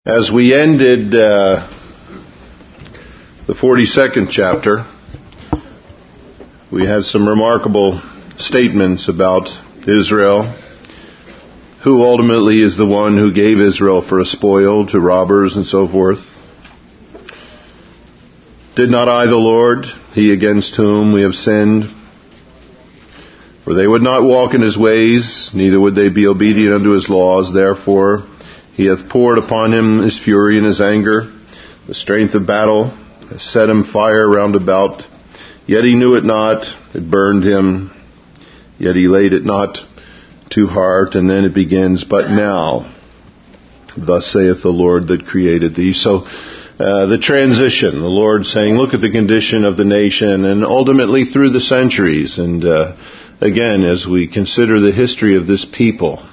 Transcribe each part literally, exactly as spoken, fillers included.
As we ended uh, the forty-second chapter, we had some remarkable statements about Israel, who ultimately is the one who gave Israel for a spoil to robbers and so forth. Did not I, the Lord, he against whom we have sinned? For they would not walk in his ways, neither would they be obedient unto his laws. Therefore he hath poured upon him his fury and his anger. The strength of battle has set him fire round about. Yet he knew it not. It burned him. Yet he laid it not to heart. And then it begins, but now, thus saith the Lord that created thee. So uh, the transition, the Lord saying, look at the condition of the nation, and ultimately through the centuries. And uh, again, as we consider the history of this people,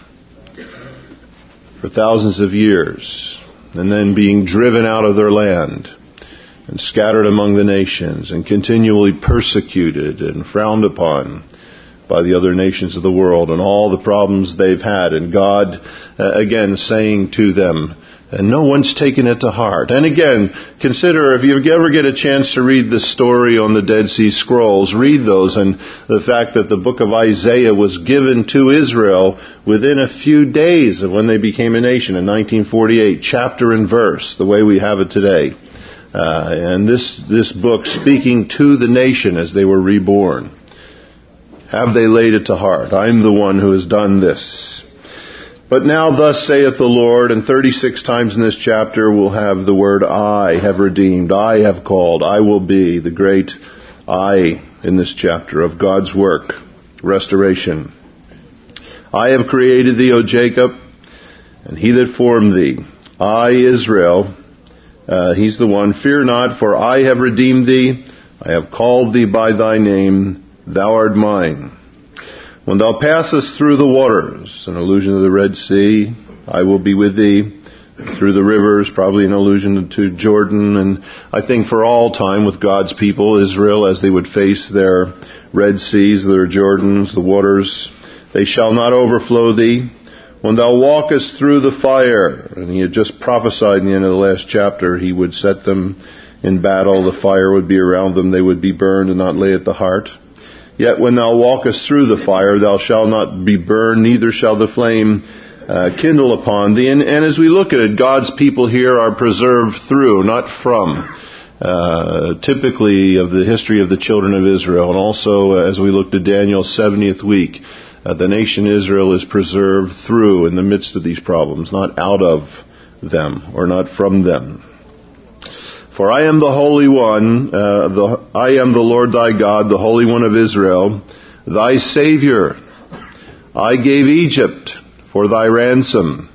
for thousands of years, and then being driven out of their land and scattered among the nations and continually persecuted and frowned upon by the other nations of the world and all the problems they've had. And God, uh, again, saying to them, and no one's taken it to heart. And again, consider, if you ever get a chance to read the story on the Dead Sea Scrolls, read those, and the fact that the book of Isaiah was given to Israel within a few days of when they became a nation in nineteen forty-eight, chapter and verse, the way we have it today. Uh, and this, this book speaking to the nation as they were reborn. Have they laid it to heart? I'm the one who has done this. But now thus saith the Lord, and thirty-six times in this chapter we'll have the word I have redeemed, I have called, I will be, the great I in this chapter of God's work, restoration. I have created thee, O Jacob, and he that formed thee. I, Israel, uh, he's the one, fear not, for I have redeemed thee, I have called thee by thy name, thou art mine. When thou passest through the waters, an allusion to the Red Sea, I will be with thee. Through the rivers, probably an allusion to Jordan. And I think for all time with God's people, Israel, as they would face their Red Seas, their Jordans, the waters, they shall not overflow thee. When thou walkest through the fire, and he had just prophesied in the end of the last chapter, he would set them in battle, the fire would be around them, they would be burned and not lay at the heart. Yet when thou walkest through the fire, thou shalt not be burned, neither shall the flame uh, kindle upon thee. And, and as we look at it, God's people here are preserved through, not from. Uh, typically of the history of the children of Israel. And also, uh, as we look to Daniel's seventieth week, uh, the nation Israel is preserved through in the midst of these problems, not out of them or not from them. For I am the Holy One, uh, the, I am the Lord thy God, the Holy One of Israel, thy Savior. I gave Egypt for thy ransom,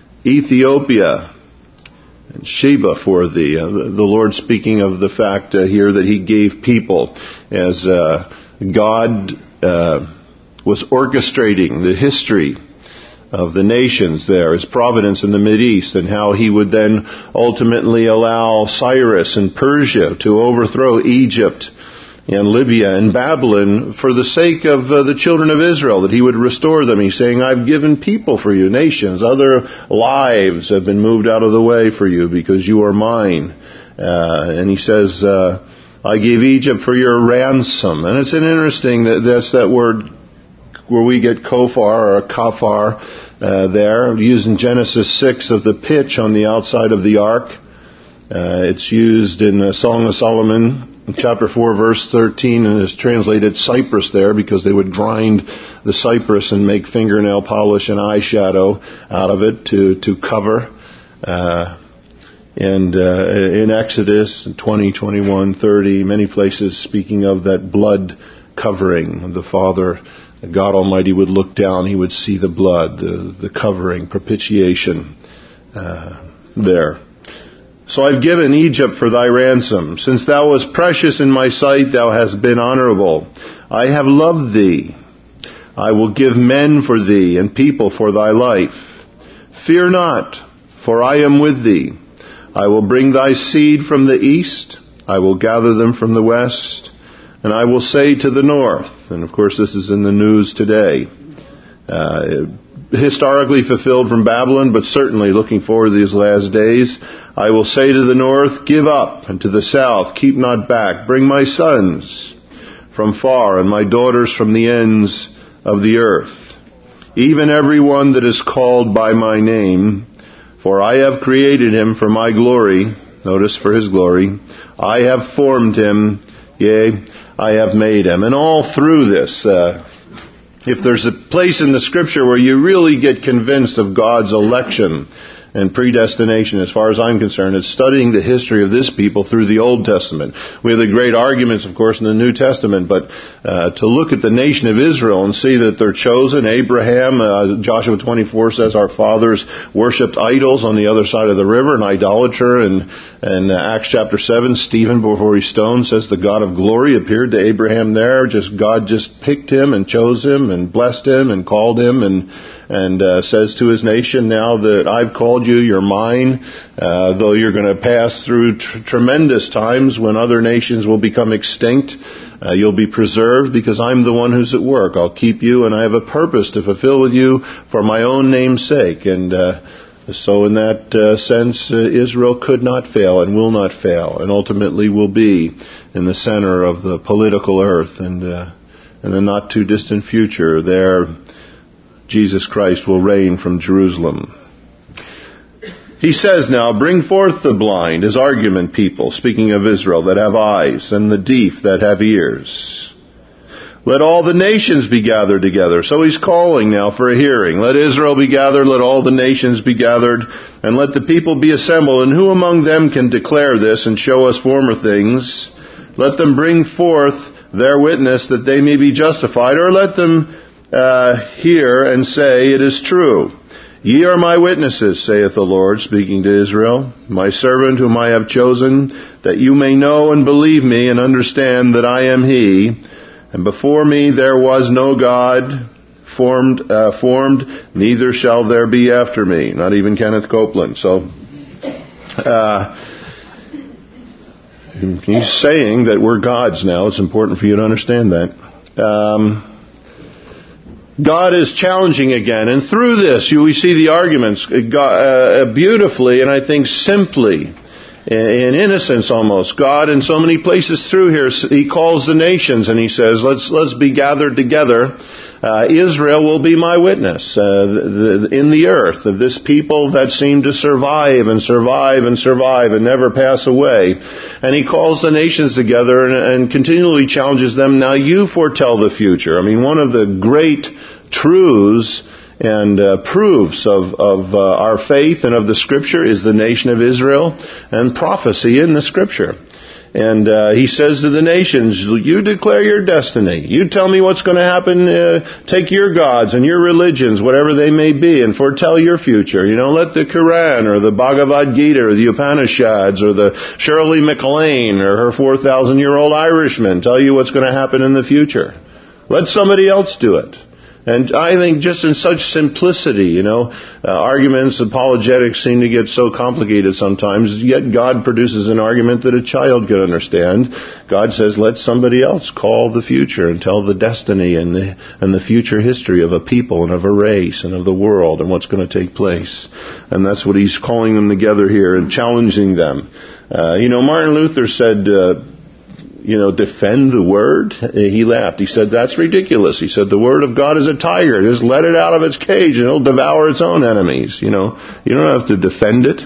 Ethiopia and Sheba for thee. Uh, the, the Lord speaking of the fact uh, here that he gave people as uh, God uh, was orchestrating the history of the nations there, his providence in the Mideast, and how he would then ultimately allow Cyrus and Persia to overthrow Egypt and Libya and Babylon for the sake of uh, the children of Israel, that he would restore them. He's saying, I've given people for you, nations. Other lives have been moved out of the way for you because you are mine. Uh, and he says, uh, I gave Egypt for your ransom. And it's an interesting, that that's that word where we get kofar or kafar uh, there, used in Genesis six of the pitch on the outside of the ark. Uh, it's used in the Song of Solomon, in chapter four, verse thirteen, and is translated cypress there because they would grind the cypress and make fingernail polish and eyeshadow out of it to, to cover. Uh, and uh, in Exodus twenty, twenty-one, thirty, many places speaking of that blood covering of the Father, God Almighty would look down, he would see the blood, the, the covering, propitiation uh, there. So I've given Egypt for thy ransom. Since thou wast precious in my sight, thou hast been honorable. I have loved thee. I will give men for thee and people for thy life. Fear not, for I am with thee. I will bring thy seed from the east. I will gather them from the west. And I will say to the north, and of course this is in the news today, uh, historically fulfilled from Babylon, but certainly looking forward to these last days. I will say to the north, give up, and to the south, keep not back. Bring my sons from far, and my daughters from the ends of the earth. Even every one that is called by my name, for I have created him for my glory. Notice, for his glory. I have formed him, yea, I have made him. And all through this, uh, if there's a place in the Scripture where you really get convinced of God's election and predestination, as far as I'm concerned, it's studying the history of this people through the Old Testament. We have the great arguments, of course, in the New Testament, but uh, to look at the nation of Israel and see that they're chosen. Abraham, uh, Joshua twenty-four says, our fathers worshipped idols on the other side of the river, an idolater, and and uh, Acts chapter seven, Stephen, before he's stoned, says the God of glory appeared to Abraham there. Just God just picked him and chose him and blessed him and called him and and uh, says to his nation, now that I've called you, you're mine, uh, though you're going to pass through tr- tremendous times when other nations will become extinct. Uh, you'll be preserved because I'm the one who's at work. I'll keep you, and I have a purpose to fulfill with you for my own name's sake. And uh, so in that uh, sense, uh, Israel could not fail and will not fail, and ultimately will be in the center of the political earth. And uh, in the not too distant future, there Jesus Christ will reign from Jerusalem. He says now, bring forth the blind, his argument people, speaking of Israel, that have eyes, and the deaf that have ears. Let all the nations be gathered together. So he's calling now for a hearing. Let Israel be gathered, let all the nations be gathered, and let the people be assembled. And who among them can declare this and show us former things? Let them bring forth their witness that they may be justified, or let them uh, hear and say, it is true. Ye are my witnesses, saith the Lord, speaking to Israel, my servant whom I have chosen, that you may know and believe me and understand that I am he. And before me there was no God formed, uh, formed, neither shall there be after me. Not even Kenneth Copeland. So, uh, he's saying that we're gods now. It's important for you to understand that. Um, God is challenging again, and through this you, we see the arguments uh, beautifully, and I think simply, in innocence almost. God, in so many places through here, He calls the nations, and He says, "Let's let's be gathered together. Uh, Israel will be my witness uh, the, the, in the earth of this people that seem to survive and survive and survive and never pass away." And He calls the nations together and, and continually challenges them. Now you foretell the future. I mean, one of the great truths and uh, proofs of, of uh, our faith and of the Scripture is the nation of Israel and prophecy in the Scripture. And uh, He says to the nations, you declare your destiny. You tell me what's going to happen. Uh, take your gods and your religions, whatever they may be, and foretell your future. You know, let the Quran or the Bhagavad Gita or the Upanishads or the Shirley MacLaine or her four thousand year old Irishman tell you what's going to happen in the future. Let somebody else do it. And I think just in such simplicity, you know, uh, arguments, apologetics seem to get so complicated sometimes, yet God produces an argument that a child can understand. God says, let somebody else call the future and tell the destiny and the, and the future history of a people and of a race and of the world and what's going to take place. And that's what He's calling them together here and challenging them. Uh, you know, Martin Luther said, uh, you know, defend the Word. He laughed. He said, that's ridiculous. He said, the Word of God is a tiger. Just let it out of its cage and it'll devour its own enemies. You know, you don't have to defend it.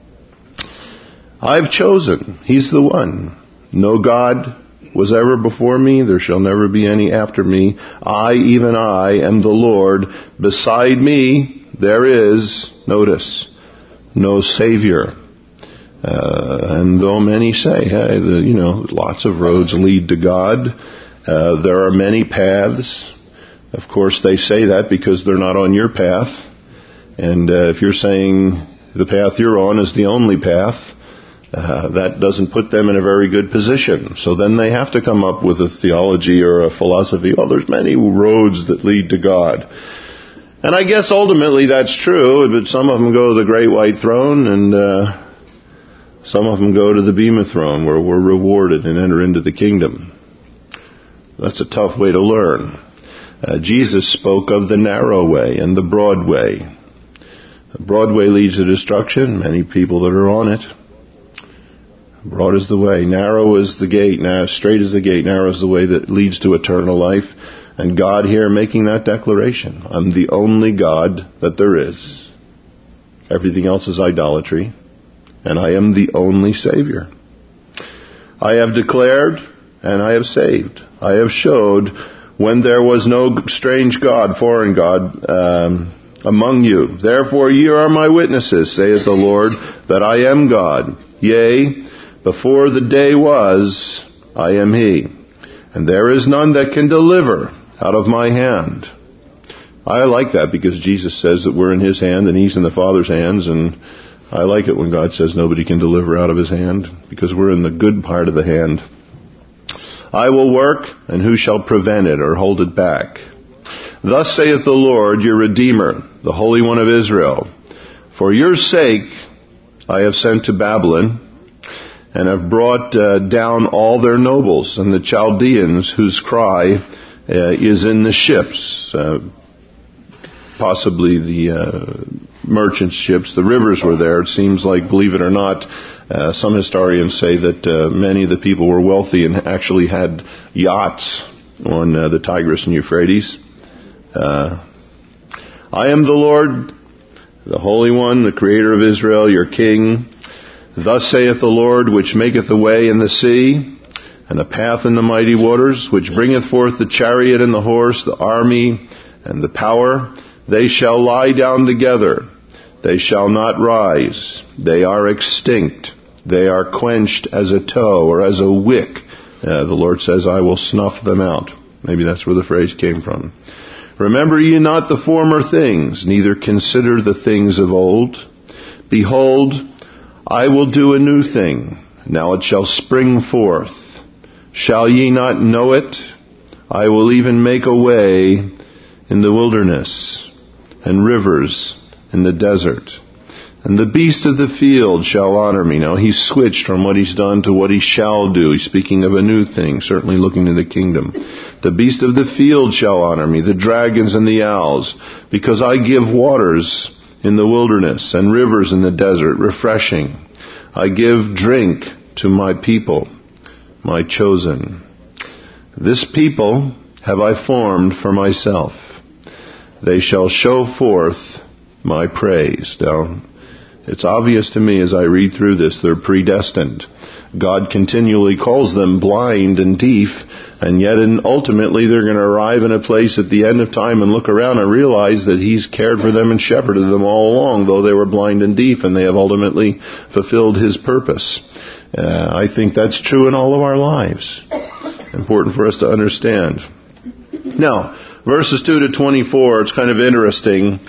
I've chosen. He's the one. No God was ever before me. There shall never be any after me. I, even I, am the Lord. Beside me, there is, notice, no Savior. Uh, and though many say, hey, the, you know, lots of roads lead to God, uh, there are many paths. Of course, they say that because they're not on your path. And uh, if you're saying the path you're on is the only path, uh, that doesn't put them in a very good position. So then they have to come up with a theology or a philosophy. Well, there's many roads that lead to God. And I guess ultimately that's true, but some of them go to the great white throne, and uh, some of them go to the Bema throne where we're rewarded and enter into the kingdom. That's a tough way to learn. Uh, Jesus spoke of the narrow way and the broad way. The broad way leads to destruction, many people that are on it. Broad is the way, narrow is the gate, narrow, straight is the gate, narrow is the way that leads to eternal life. And God here making that declaration. I'm the only God that there is. Everything else is idolatry. And I am the only Savior. I have declared and I have saved. I have showed when there was no strange God, foreign God, um, among you. Therefore ye are my witnesses, saith the Lord, that I am God. Yea, before the day was, I am He. And there is none that can deliver out of my hand. I like that because Jesus says that we're in His hand and He's in the Father's hands, and I like it when God says nobody can deliver out of His hand because we're in the good part of the hand. I will work, and who shall prevent it or hold it back? Thus saith the Lord, your Redeemer, the Holy One of Israel. For your sake I have sent to Babylon, and have brought uh, down all their nobles, and the Chaldeans whose cry uh, is in the ships, uh, possibly the uh, merchant ships. The rivers were there. It seems like, believe it or not, uh, some historians say that uh, many of the people were wealthy and actually had yachts on uh, the Tigris and Euphrates. Uh, I am the Lord, the Holy One, the Creator of Israel, your King. Thus saith the Lord, which maketh the way in the sea, and a path in the mighty waters, which bringeth forth the chariot and the horse, the army and the power. They shall lie down together. They shall not rise. They are extinct. They are quenched as a tow or as a wick. Uh, the Lord says, I will snuff them out. Maybe that's where the phrase came from. Remember ye not the former things, neither consider the things of old. Behold, I will do a new thing. Now it shall spring forth. Shall ye not know it? I will even make a way in the wilderness, and rivers in the desert. And the beast of the field shall honor me. Now he's switched from what he's done to what he shall do. He's speaking of a new thing, certainly looking to the kingdom. The beast of the field shall honor me, the dragons and the owls, because I give waters in the wilderness and rivers in the desert, refreshing. I give drink to my people, my chosen. This people have I formed for myself. They shall show forth my praise. Now, it's obvious to me as I read through this, they're predestined. God continually calls them blind and deaf, and yet in, ultimately they're going to arrive in a place at the end of time and look around and realize that He's cared for them and shepherded them all along, though they were blind and deaf, and they have ultimately fulfilled His purpose. Uh, I think that's true in all of our lives. Important for us to understand. Now, verses two to twenty-four, it's kind of interesting.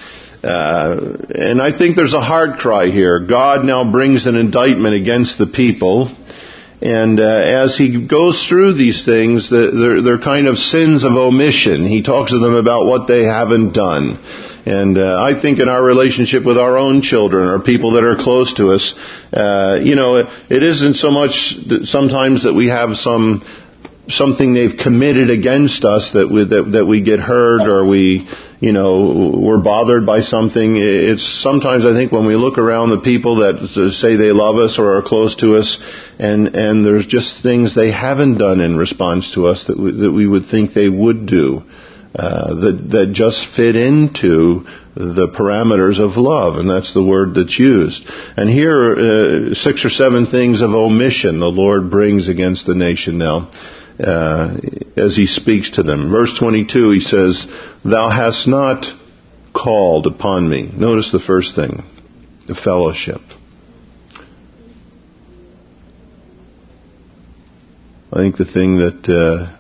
Uh, and I think there's a heart cry here. God now brings an indictment against the people. And uh, as He goes through these things, they're, they're kind of sins of omission. He talks to them about what they haven't done. And uh, I think in our relationship with our own children or people that are close to us, uh, you know, it, it isn't so much that sometimes that we have some something they've committed against us that we, that, that we get hurt or we, you know, we're bothered by something. It's sometimes I think when we look around the people that say they love us or are close to us, and and there's just things they haven't done in response to us that we, that we would think they would do, uh, that that just fit into the parameters of love, and that's the word that's used. And here, uh, six or seven things of omission the Lord brings against the nation now. Uh, as He speaks to them. Verse twenty-two, He says, Thou hast not called upon me. Notice the first thing, the fellowship. I think the thing that uh,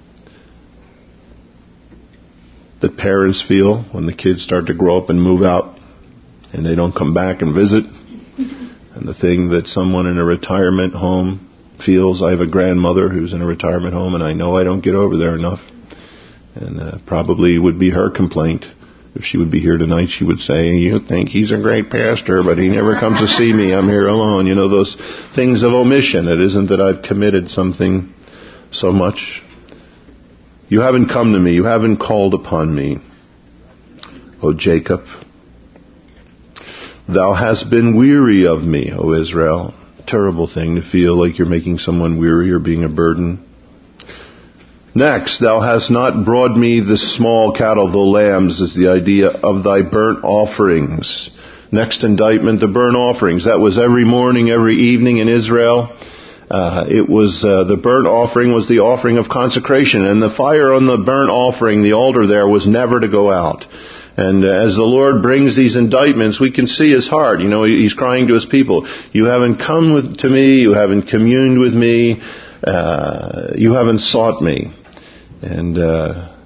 that parents feel when the kids start to grow up and move out and they don't come back and visit, and the thing that someone in a retirement home feels. I have a grandmother who's in a retirement home, and I know I don't get over there enough. And uh, probably would be her complaint. If she would be here tonight, she would say, you think he's a great pastor, but he never comes to see me. I'm here alone. You know, those things of omission. It isn't that I've committed something so much. You haven't come to me. You haven't called upon me, O Jacob. Thou hast been weary of me, O Israel. Terrible thing to feel like you're making someone weary or being a burden. Next, thou hast not brought me the small cattle, the lambs, is the idea of thy burnt offerings. Next indictment, the burnt offerings. That was every morning, every evening in Israel. Uh, it was, uh, the burnt offering was the offering of consecration, and the fire on the burnt offering, the altar there, was never to go out. And uh, as the Lord brings these indictments, we can see his heart. You know, he's crying to his people, you haven't come with, to me, you haven't communed with me, uh, you haven't sought me. And, uh,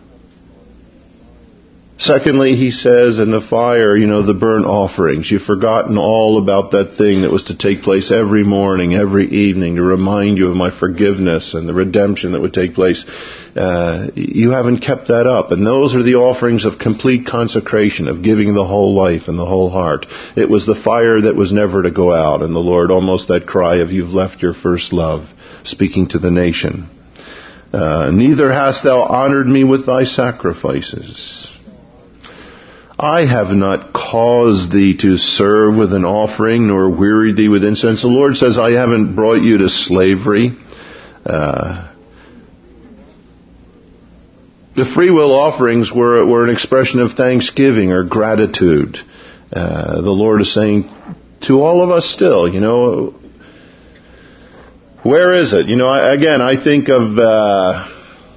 secondly, he says, in the fire, you know, the burnt offerings. You've forgotten all about that thing that was to take place every morning, every evening, to remind you of my forgiveness and the redemption that would take place. Uh, you haven't kept that up. And those are the offerings of complete consecration, of giving the whole life and the whole heart. It was the fire that was never to go out. And the Lord, almost that cry of, you've left your first love, speaking to the nation. Uh, neither hast thou honored me with thy sacrifices. I have not caused thee to serve with an offering, nor wearied thee with incense. The Lord says, I haven't brought you to slavery. Uh, the free will offerings were, were an expression of thanksgiving or gratitude. Uh, the Lord is saying to all of us still, you know, where is it? You know, I, again, I think of uh,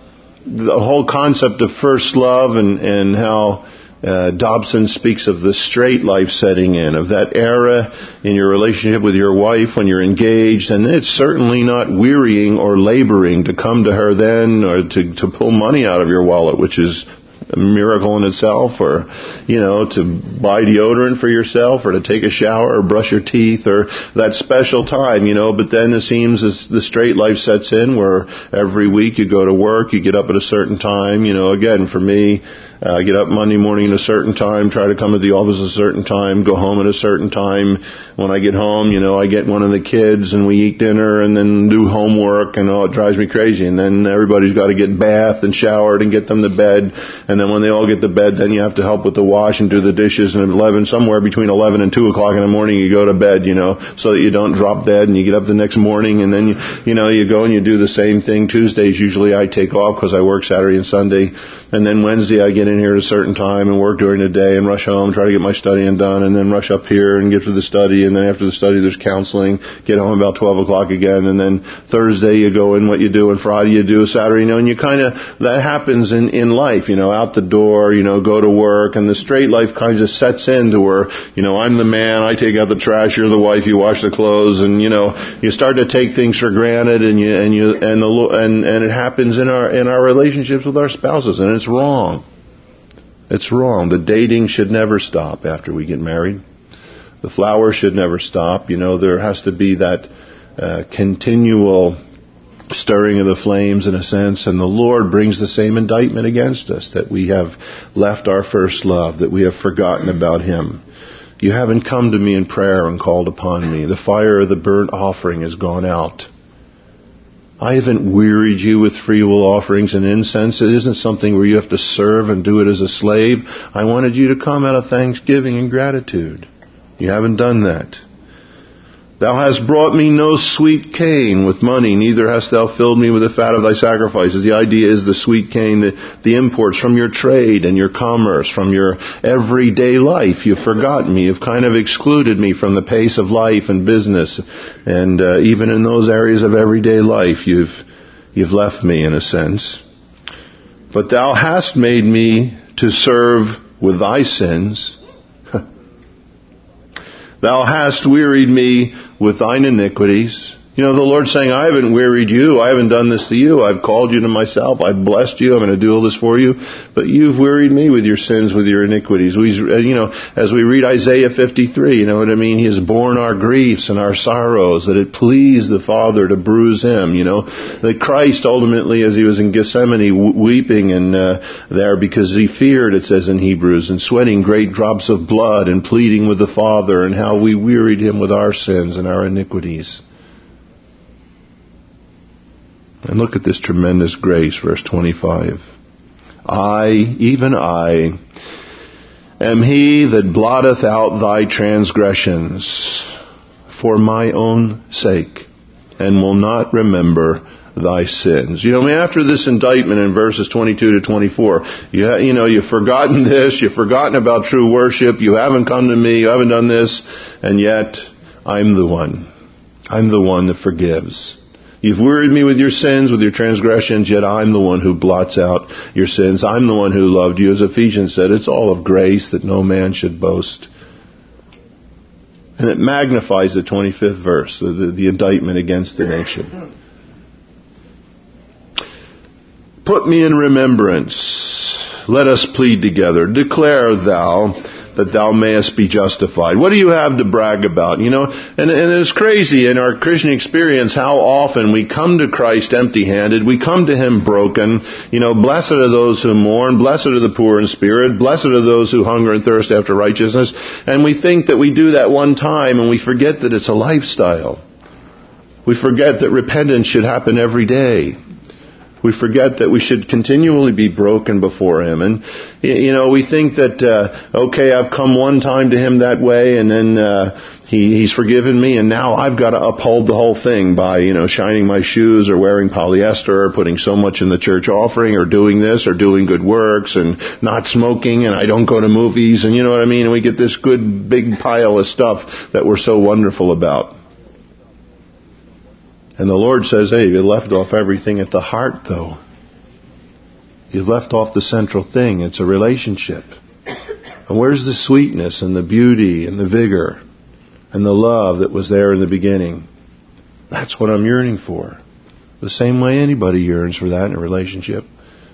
the whole concept of first love and, and how uh, Dobson speaks of the straight life setting in, of that era in your relationship with your wife when you're engaged. And it's certainly not wearying or laboring to come to her then or to, to pull money out of your wallet, which is a miracle in itself, or, you know, to buy deodorant for yourself, or to take a shower, or brush your teeth, or that special time, you know. But then it seems as the straight life sets in, where every week you go to work, you get up at a certain time, you know. Again, for me, uh, I get up Monday morning at a certain time, try to come at the office at a certain time, go home at a certain time. When I get home, you know, I get one of the kids and we eat dinner and then do homework, and oh, it drives me crazy. And then everybody's got to get bathed and showered and get them to bed. And then when they all get to bed, then you have to help with the wash and do the dishes. And at eleven, somewhere between eleven and two o'clock in the morning, you go to bed, you know, so that you don't drop dead. And you get up the next morning, and then you, you know, you go and you do the same thing. Tuesdays usually I take off because I work Saturday and Sunday. And then Wednesday I get in here at a certain time and work during the day and rush home, try to get my studying done, and then rush up here and get to the study. And then after the study there's counseling, get home about twelve o'clock again. And then Thursday you go in what you do, and Friday you do, Saturday, you know, and you kind of, that happens in, in life, you know, out the door, you know, go to work, and the straight life kind of sets in to where, you know, I'm the man, I take out the trash, you're the wife, you wash the clothes, and, you know, you start to take things for granted, and you, and you, and the, and, and it happens in our, in our relationships with our spouses, and it's wrong. It's wrong. The dating should never stop after we get married. The flowers should never stop. You know, there has to be that uh, continual stirring of the flames in a sense, and the Lord brings the same indictment against us, that we have left our first love, that we have forgotten about Him. You haven't come to me in prayer and called upon me. The fire of the burnt offering has gone out. I haven't wearied you with free will offerings and incense. It isn't something where you have to serve and do it as a slave. I wanted you to come out of thanksgiving and gratitude. You haven't done that. Thou hast brought me no sweet cane with money, neither hast thou filled me with the fat of thy sacrifices. The idea is the sweet cane, the, the imports from your trade and your commerce, from your everyday life. You've forgotten me. You've kind of excluded me from the pace of life and business. And uh, even in those areas of everyday life, you've you've left me in a sense. But thou hast made me to serve with thy sins. Thou hast wearied me with thine iniquities. You know, the Lord's saying, I haven't wearied you. I haven't done this to you. I've called you to myself. I've blessed you. I'm going to do all this for you. But you've wearied me with your sins, with your iniquities. We, you know, as we read Isaiah fifty-three, you know what I mean? He has borne our griefs and our sorrows, that it pleased the Father to bruise Him, you know. That Christ ultimately, as He was in Gethsemane, weeping and uh, there because He feared, it says in Hebrews, and sweating great drops of blood and pleading with the Father, and how we wearied Him with our sins and our iniquities. And look at this tremendous grace, verse twenty-five. I, even I, am he that blotteth out thy transgressions for my own sake, and will not remember thy sins. You know, I mean, after this indictment in verses twenty-two to twenty-four, you, ha- you know, you've forgotten this, you've forgotten about true worship, you haven't come to me, you haven't done this, and yet I'm the one. I'm the one that forgives. You've wearied me with your sins, with your transgressions, yet I'm the one who blots out your sins. I'm the one who loved you. As Ephesians said, it's all of grace that no man should boast. And it magnifies the twenty-fifth verse, the, the, the indictment against the nation. Put me in remembrance. Let us plead together. Declare thou that thou mayest be justified. What do you have to brag about? You know, and, and it's crazy in our Christian experience how often we come to Christ empty-handed. We come to Him broken. You know, blessed are those who mourn. Blessed are the poor in spirit. Blessed are those who hunger and thirst after righteousness. And we think that we do that one time and we forget that it's a lifestyle. We forget that repentance should happen every day. We forget that we should continually be broken before Him. And, you know, we think that, uh, okay, I've come one time to Him that way, and then uh, he, He's forgiven me, and now I've got to uphold the whole thing by, you know, shining my shoes or wearing polyester or putting so much in the church offering or doing this or doing good works and not smoking, and I don't go to movies, and you know what I mean? And we get this good big pile of stuff that we're so wonderful about. And the Lord says, hey, you left off everything at the heart, though. You left off the central thing. It's a relationship. And where's the sweetness and the beauty and the vigor and the love that was there in the beginning? That's what I'm yearning for. The same way anybody yearns for that in a relationship.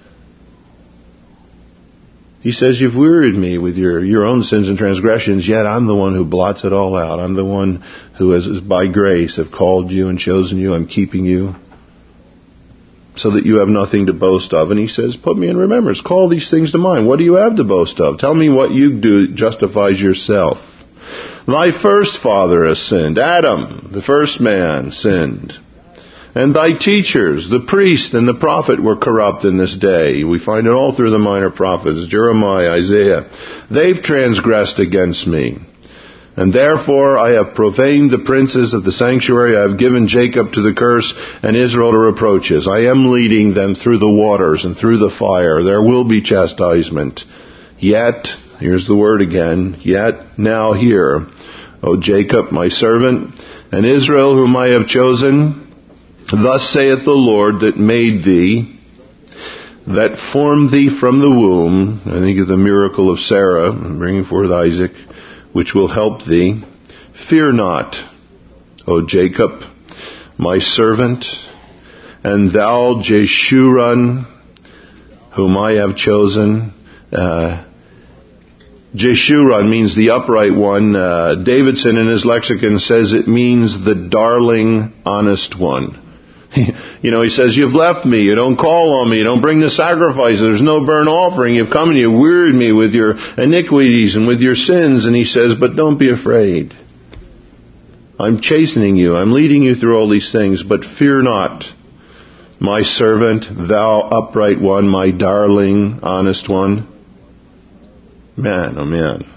He says, you've wearied me with your, your own sins and transgressions, yet I'm the one who blots it all out. I'm the one who has, by grace, have called you and chosen you. I'm keeping you so that you have nothing to boast of. And he says, put me in remembrance. Call these things to mind. What do you have to boast of? Tell me what you do justifies yourself. Thy first father has sinned. Adam, the first man, sinned. And thy teachers, the priest and the prophet, were corrupt in this day. We find it all through the minor prophets, Jeremiah, Isaiah. They've transgressed against me. And therefore I have profaned the princes of the sanctuary. I have given Jacob to the curse and Israel to reproaches. I am leading them through the waters and through the fire. There will be chastisement. Yet, here's the word again, yet now hear, O Jacob, my servant, and Israel, whom I have chosen, thus saith the Lord that made thee, that formed thee from the womb. I think of the miracle of Sarah, bringing forth Isaac, which will help thee. Fear not, O Jacob, my servant, and thou Jeshurun, whom I have chosen. Uh, Jeshurun means the upright one. Uh, Davidson in his lexicon says it means the darling, honest one. You know, he says, you've left me, you don't call on me, you don't bring the sacrifice, there's no burnt offering, you've come and you wearied me with your iniquities and with your sins. And he says, but don't be afraid. I'm chastening you, I'm leading you through all these things, but fear not, my servant, thou upright one, my darling, honest one. Man, oh man.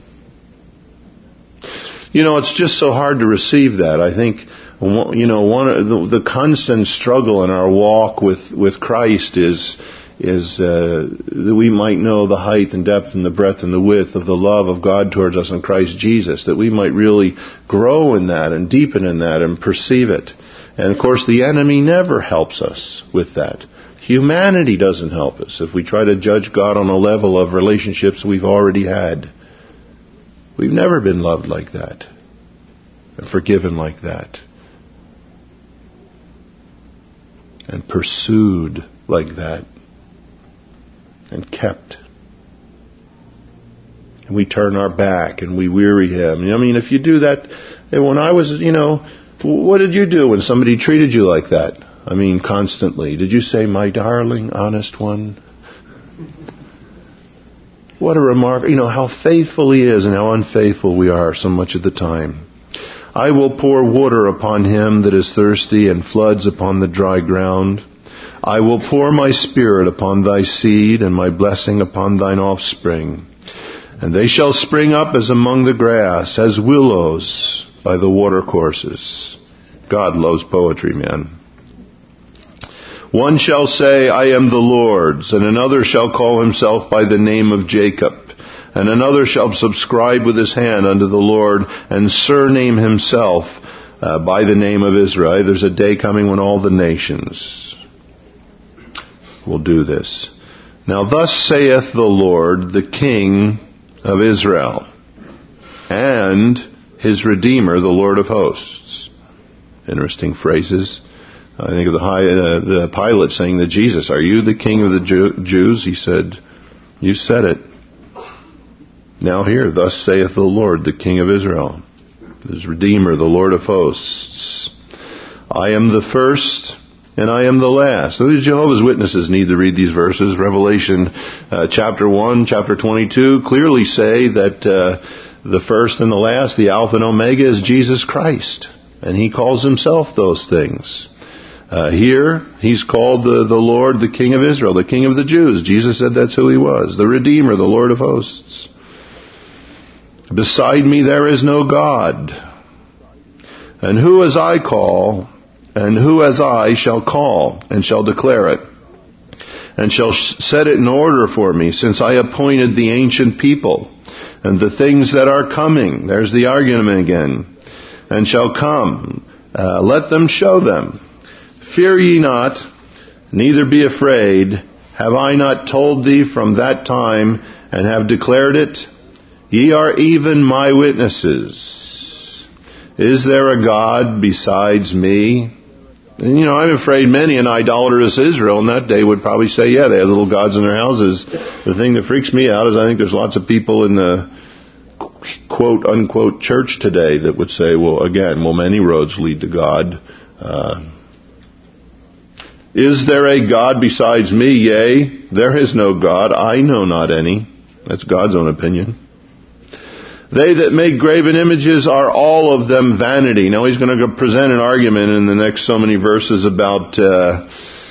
You know, it's just so hard to receive that. I think, you know, one of the, the constant struggle in our walk with, with Christ is is uh, that we might know the height and depth and the breadth and the width of the love of God towards us in Christ Jesus, that we might really grow in that and deepen in that and perceive it. And of course, the enemy never helps us with that. Humanity doesn't help us if we try to judge God on a level of relationships we've already had. We've never been loved like that and forgiven like that and pursued like that and kept. And we turn our back and we weary Him. I mean, if you do that, when I was, you know, what did you do when somebody treated you like that? I mean, constantly. Did you say, my darling, honest one? What a remark, you know, how faithful He is and how unfaithful we are so much of the time. I will pour water upon him that is thirsty and floods upon the dry ground. I will pour my Spirit upon thy seed and my blessing upon thine offspring. And they shall spring up as among the grass, as willows by the watercourses. God loves poetry, man. One shall say, I am the Lord's, and another shall call himself by the name of Jacob. And another shall subscribe with his hand unto the Lord, and surname himself uh, by the name of Israel. There's a day coming when all the nations will do this. Now thus saith the Lord, the King of Israel, and his Redeemer, the Lord of hosts. Interesting phrases. I think of the, high, uh, the Pilate saying to Jesus, are you the King of the Jew- Jews? He said, you said it. Now here, thus saith the Lord, the King of Israel, his Redeemer, the Lord of hosts. I am the first and I am the last. Now, the Jehovah's Witnesses need to read these verses. Revelation uh, chapter one, chapter twenty-two clearly say that uh, the first and the last, the Alpha and Omega, is Jesus Christ. And he calls himself those things. Uh, here, he's called the, the Lord, the King of Israel, the King of the Jews. Jesus said that's who he was. The Redeemer, the Lord of hosts. Beside me there is no God. And who as I call, and who as I shall call, and shall declare it, and shall set it in order for me, since I appointed the ancient people, and the things that are coming. There's the argument again. And shall come. Uh, let them show them. Fear ye not, neither be afraid. Have I not told thee from that time, and have declared it? Ye are even my witnesses. Is there a God besides me? And, you know, I'm afraid many in idolatrous Israel in that day would probably say, yeah, they have little gods in their houses. The thing that freaks me out is I think there's lots of people in the quote, unquote, church today that would say, well, again, well, many roads lead to God. Uh, Is there a God besides me? Yea, there is no God. I know not any. That's God's own opinion. They that make graven images are all of them vanity. Now he's going to present an argument in the next so many verses about uh,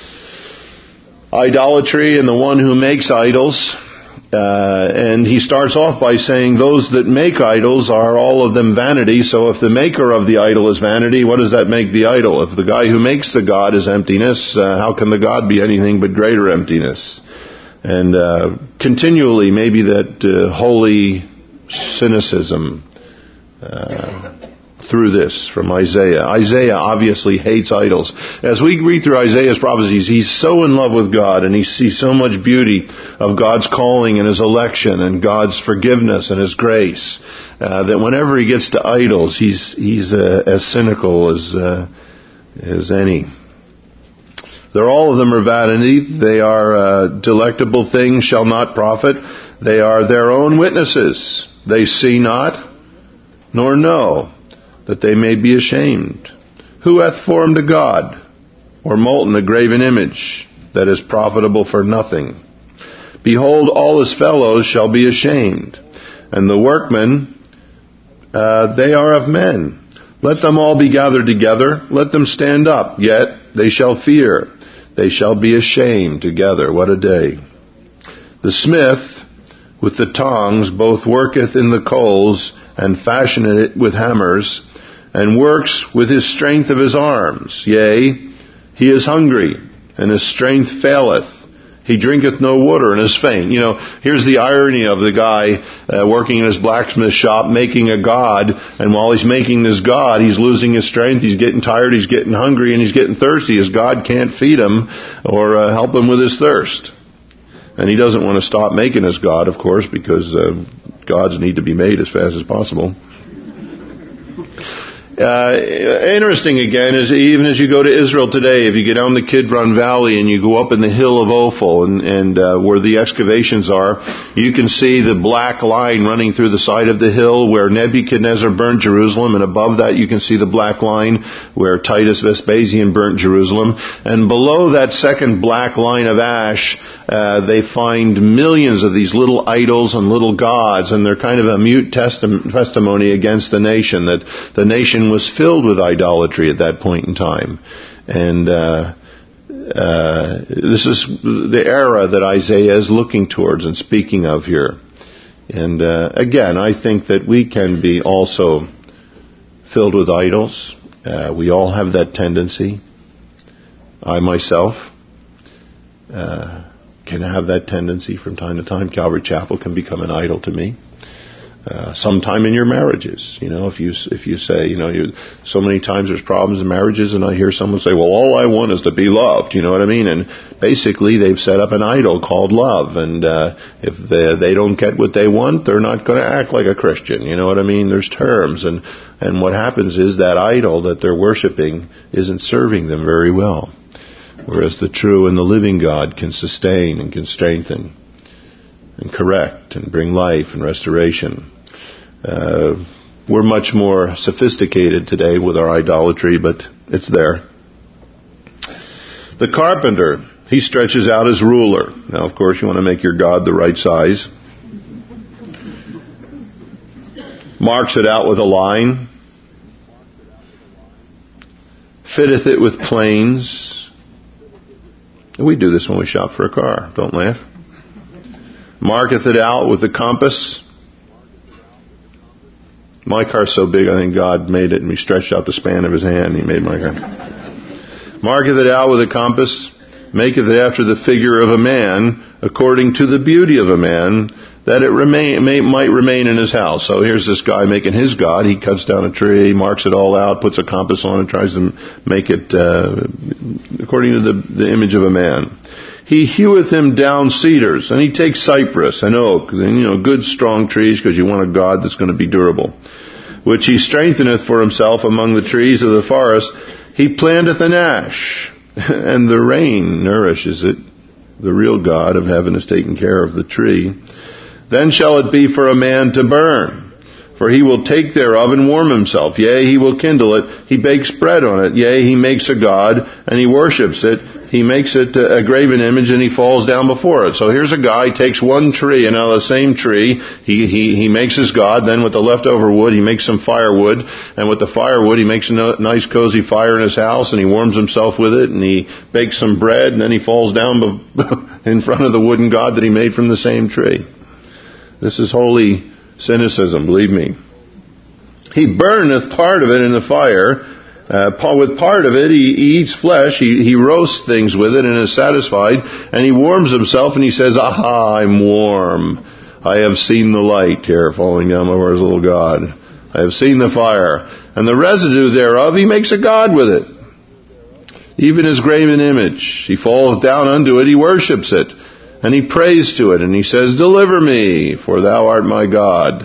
idolatry and the one who makes idols. Uh, and he starts off by saying those that make idols are all of them vanity. So if the maker of the idol is vanity, what does that make the idol? If the guy who makes the god is emptiness, uh, how can the god be anything but greater emptiness? And uh, continually, maybe that uh, holy cynicism uh, through this from Isaiah. Isaiah obviously hates idols. As we read through Isaiah's prophecies, he's so in love with God, and he sees so much beauty of God's calling and his election and God's forgiveness and his grace, uh, that whenever he gets to idols, he's he's uh, as cynical as uh, as any. They're all of them are vanity. They are uh, delectable things, shall not profit. They are their own witnesses. They see not, nor know, that they may be ashamed. Who hath formed a god, or molten a graven image, that is profitable for nothing? Behold, all his fellows shall be ashamed, and the workmen, uh, they are of men. Let them all be gathered together, let them stand up, yet they shall fear. They shall be ashamed together. What a day. The smith with the tongs both worketh in the coals, and fashioneth it with hammers, and works with his strength of his arms. Yea, he is hungry, and his strength faileth. He drinketh no water, and is faint. You know, here's the irony of the guy uh, working in his blacksmith shop, making a god, and while he's making this god, he's losing his strength, he's getting tired, he's getting hungry, and he's getting thirsty. His god can't feed him or uh, help him with his thirst. And he doesn't want to stop making his god, of course, because uh, gods need to be made as fast as possible. Uh, interesting again is even as you go to Israel today, if you get down the Kidron Valley and you go up in the hill of Ophel and, and uh, where the excavations are, you can see the black line running through the side of the hill where Nebuchadnezzar burnt Jerusalem, and above that you can see the black line where Titus Vespasian burnt Jerusalem. And below that second black line of ash, uh, they find millions of these little idols and little gods, and they're kind of a mute testi- testimony against the nation, that the nation was filled with idolatry at that point in time. And uh, uh, this is the era that Isaiah is looking towards and speaking of here. And uh, again, I think that we can be also filled with idols. Uh, we all have that tendency. I myself uh, can have that tendency from time to time. Calvary Chapel can become an idol to me. Uh, sometime in your marriages, you know, if you if you say, you know, you, so many times there's problems in marriages, and I hear someone say, well, all I want is to be loved, you know what I mean? And basically they've set up an idol called love, and uh, if they, they don't get what they want, they're not going to act like a Christian, you know what I mean? There's terms, and, and what happens is that idol that they're worshiping isn't serving them very well, whereas the true and the living God can sustain and can strengthen and correct and bring life and restoration. Uh, we're much more sophisticated today with our idolatry, but it's there. The carpenter, he stretches out his ruler. Now, of course, you want to make your God the right size. Marks it out with a line. Fitteth it with planes. We do this when we shop for a car. Don't laugh. Marketh it out with the compass. My car's so big, I think God made it, and He stretched out the span of His hand, and He made my car. Marketh it out with a compass, maketh it after the figure of a man, according to the beauty of a man, that it remain, may, might remain in his house. So here's this guy making his God. He cuts down a tree, marks it all out, puts a compass on it, tries to make it uh, according to the, the image of a man. He heweth him down cedars, and he takes cypress and oak, and, you know, good strong trees, because you want a God that's going to be durable, which he strengtheneth for himself among the trees of the forest. He planteth an ash, and the rain nourishes it. The real God of heaven is taking care of the tree. Then shall it be for a man to burn, for he will take thereof and warm himself. Yea, he will kindle it. He bakes bread on it. Yea, he makes a god, and he worships it. He makes it a graven image, and he falls down before it. So here's a guy, takes one tree, and out of the same tree, he, he, he makes his god. Then with the leftover wood, he makes some firewood. And with the firewood, he makes a nice cozy fire in his house, and he warms himself with it, and he bakes some bread, and then he falls down in front of the wooden god that he made from the same tree. This is holy cynicism, believe me. He burneth part of it in the fire. Uh, with part of it, he, he eats flesh, he, he roasts things with it and is satisfied, and he warms himself, and he says, aha, I'm warm. I have seen the light here falling down over his little god. I have seen the fire. And the residue thereof, he makes a god with it. Even his graven image. He falleth down unto it, he worships it, and he prays to it, and he says, deliver me, for thou art my God.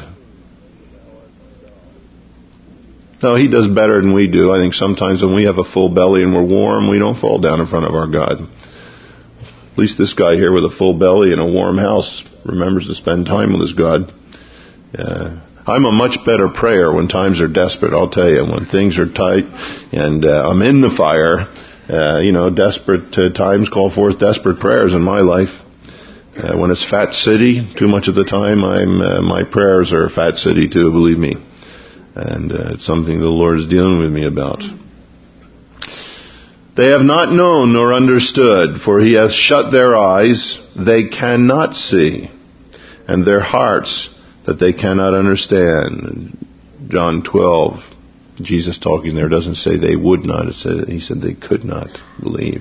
No, he does better than we do. I think sometimes when we have a full belly and we're warm, we don't fall down in front of our God. At least this guy here with a full belly and a warm house remembers to spend time with his God. Uh, I'm a much better prayer when times are desperate, I'll tell you. When things are tight and uh, I'm in the fire, uh, you know, desperate uh, times call forth desperate prayers in my life. Uh, when it's Fat City, too much of the time, I'm uh, my prayers are Fat City too, believe me. And uh, it's something the Lord is dealing with me about. They have not known nor understood, for He hath shut their eyes, they cannot see, and their hearts that they cannot understand. John twelve, Jesus talking there doesn't say they would not, it said, He said they could not believe.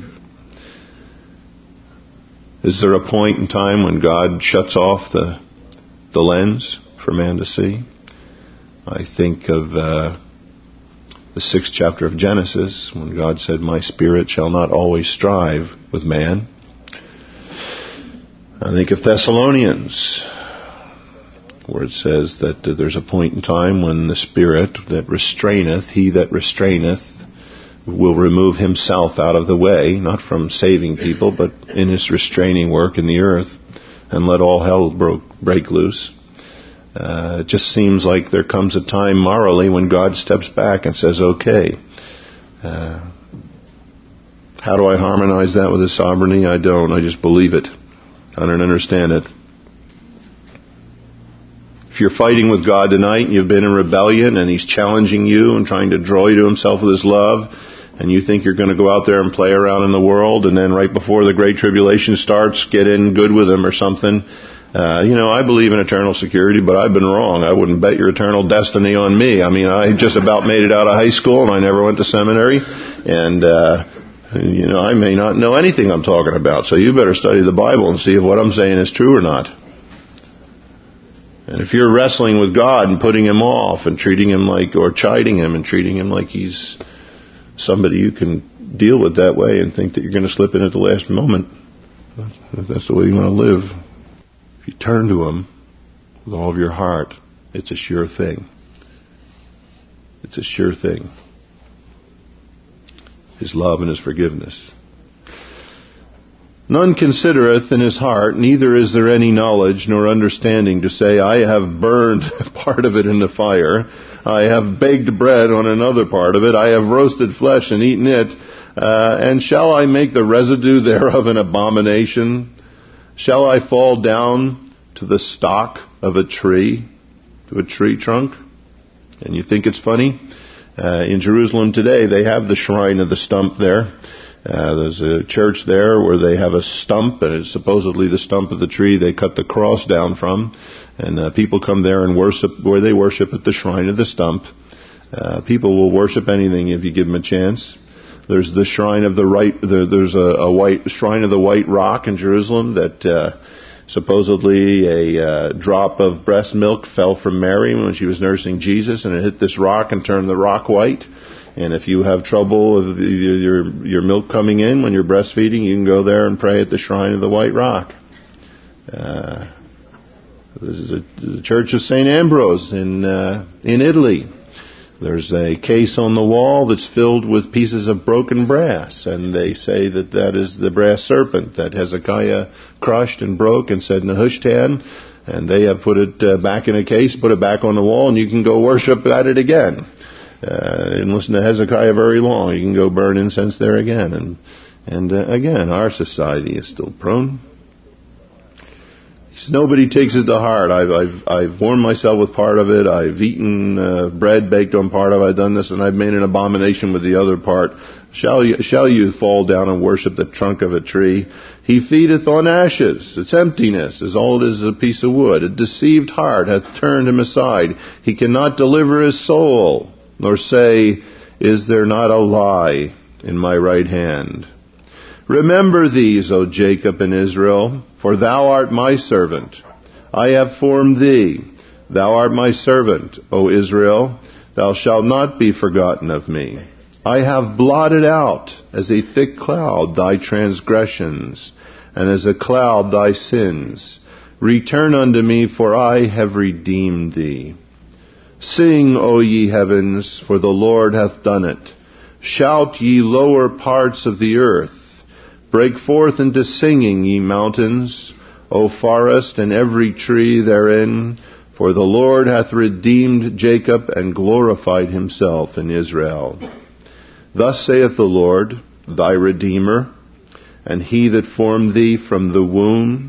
Is there a point in time when God shuts off the the lens for man to see? I think of uh, the sixth chapter of Genesis, when God said, my spirit shall not always strive with man. I think of Thessalonians, where it says that uh, there's a point in time when the spirit that restraineth, he that restraineth, will remove himself out of the way, not from saving people, but in his restraining work in the earth, and let all hell broke, break loose. Uh, it just seems like there comes a time morally when God steps back and says, okay. Uh, how do I harmonize that with His sovereignty? I don't. I just believe it. I don't understand it. If you're fighting with God tonight and you've been in rebellion and He's challenging you and trying to draw you to Himself with His love, and you think you're going to go out there and play around in the world, and then right before the Great Tribulation starts, get in good with them or something. Uh, you know, I believe in eternal security, but I've been wrong. I wouldn't bet your eternal destiny on me. I mean, I just about made it out of high school, and I never went to seminary, and, uh, you know, I may not know anything I'm talking about, so you better study the Bible and see if what I'm saying is true or not. And if you're wrestling with God and putting Him off and treating Him like, or chiding Him and treating Him like He's somebody you can deal with that way and think that you're going to slip in at the last moment, if that's the way you want to live, if you turn to Him with all of your heart, it's a sure thing. It's a sure thing. His love and His forgiveness. None considereth in his heart, neither is there any knowledge nor understanding to say, I have burned part of it in the fire, I have baked bread on another part of it, I have roasted flesh and eaten it, uh, and shall I make the residue thereof an abomination? Shall I fall down to the stock of a tree, to a tree trunk? And you think it's funny? Uh, in Jerusalem today, they have the shrine of the stump there. Uh, there's a church there where they have a stump, and it's supposedly the stump of the tree they cut the cross down from. And uh, people come there and worship, where they worship at the shrine of the stump. Uh, people will worship anything if you give them a chance. There's the shrine of the right, there, there's a, a white shrine of the White Rock in Jerusalem that uh, supposedly a uh, drop of breast milk fell from Mary when she was nursing Jesus, and it hit this rock and turned the rock white. And if you have trouble with your your milk coming in when you're breastfeeding, you can go there and pray at the shrine of the White Rock. Uh, this is a, the Church of Saint Ambrose in uh, in Italy. There's a case on the wall that's filled with pieces of broken brass, and they say that that is the brass serpent that Hezekiah crushed and broke and said Nehushtan, and they have put it uh, back in a case, put it back on the wall, and you can go worship at it again. Uh, and listen to Hezekiah very long. You can go burn incense there again. And and uh, again, our society is still prone. Nobody takes it to heart. I've I've I've warmed myself with part of it. I've eaten uh, bread baked on part of it. I've done this, and I've made an abomination with the other part. Shall you shall you fall down and worship the trunk of a tree? He feedeth on ashes. Its emptiness is all it is, a piece of wood. A deceived heart hath turned him aside. He cannot deliver his soul, nor say, is there not a lie in my right hand? Remember these, O Jacob and Israel, for thou art my servant. I have formed thee. Thou art my servant, O Israel. Thou shalt not be forgotten of me. I have blotted out as a thick cloud thy transgressions, and as a cloud thy sins. Return unto me, for I have redeemed thee. Sing, O ye heavens, for the Lord hath done it. Shout, ye lower parts of the earth. Break forth into singing, ye mountains, O forest, and every tree therein. For the Lord hath redeemed Jacob, and glorified himself in Israel. Thus saith the Lord, thy Redeemer, and he that formed thee from the womb.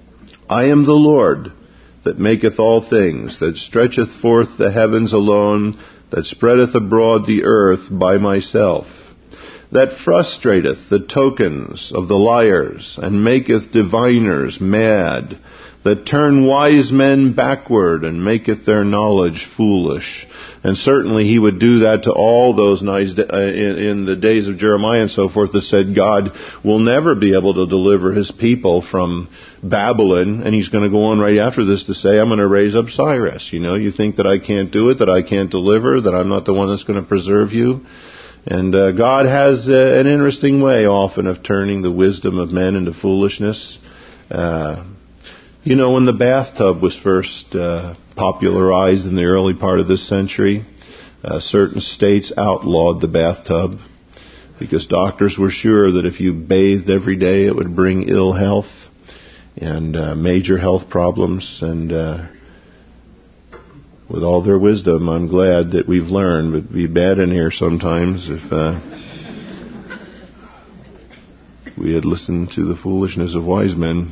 I am the Lord, that maketh all things, that stretcheth forth the heavens alone, that spreadeth abroad the earth by myself, that frustrateth the tokens of the liars, and maketh diviners mad, that turn wise men backward, and maketh their knowledge foolish. And certainly he would do that to all those nice uh, in, in the days of Jeremiah and so forth that said God will never be able to deliver his people from Babylon. And he's going to go on right after this to say, I'm going to raise up Cyrus. You know, you think that I can't do it, that I can't deliver, that I'm not the one that's going to preserve you. And uh, God has uh, an interesting way often of turning the wisdom of men into foolishness. Uh, you know, when the bathtub was first uh, popularized in the early part of this century, uh, certain states outlawed the bathtub because doctors were sure that if you bathed every day it would bring ill health and uh, major health problems. And uh, with all their wisdom, I'm glad that we've learned. But it'd be bad in here sometimes if uh, we had listened to the foolishness of wise men.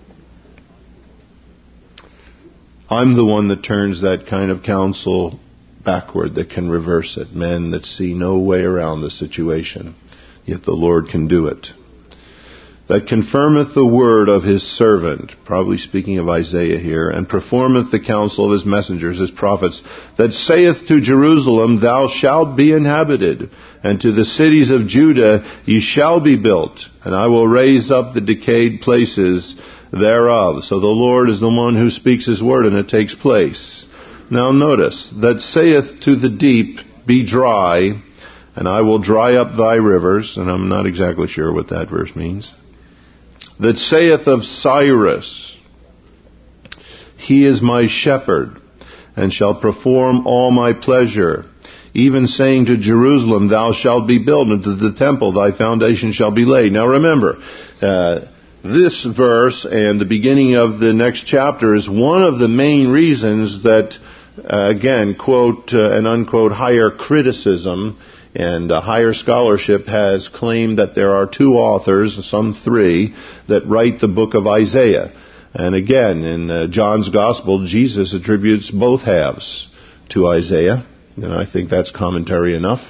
I'm the one that turns that kind of counsel backward that can reverse it, men that see no way around the situation, yet the Lord can do it. That confirmeth the word of his servant, probably speaking of Isaiah here, and performeth the counsel of his messengers, his prophets, that saith to Jerusalem, thou shalt be inhabited, and to the cities of Judah, ye shall be built, and I will raise up the decayed places thereof. So the Lord is the one who speaks his word, and it takes place. Now notice, that saith to the deep, be dry, and I will dry up thy rivers, and I'm not exactly sure what that verse means. That saith of Cyrus, he is my shepherd, and shall perform all my pleasure. Even saying to Jerusalem, thou shalt be built, and to the temple thy foundation shall be laid. Now remember, uh, this verse and the beginning of the next chapter is one of the main reasons that, uh, again, quote uh, and unquote, higher criticism and uh, higher scholarship has claimed that there are two authors, some three, that write the book of Isaiah. And again, in uh, John's Gospel, Jesus attributes both halves to Isaiah. And I think that's commentary enough.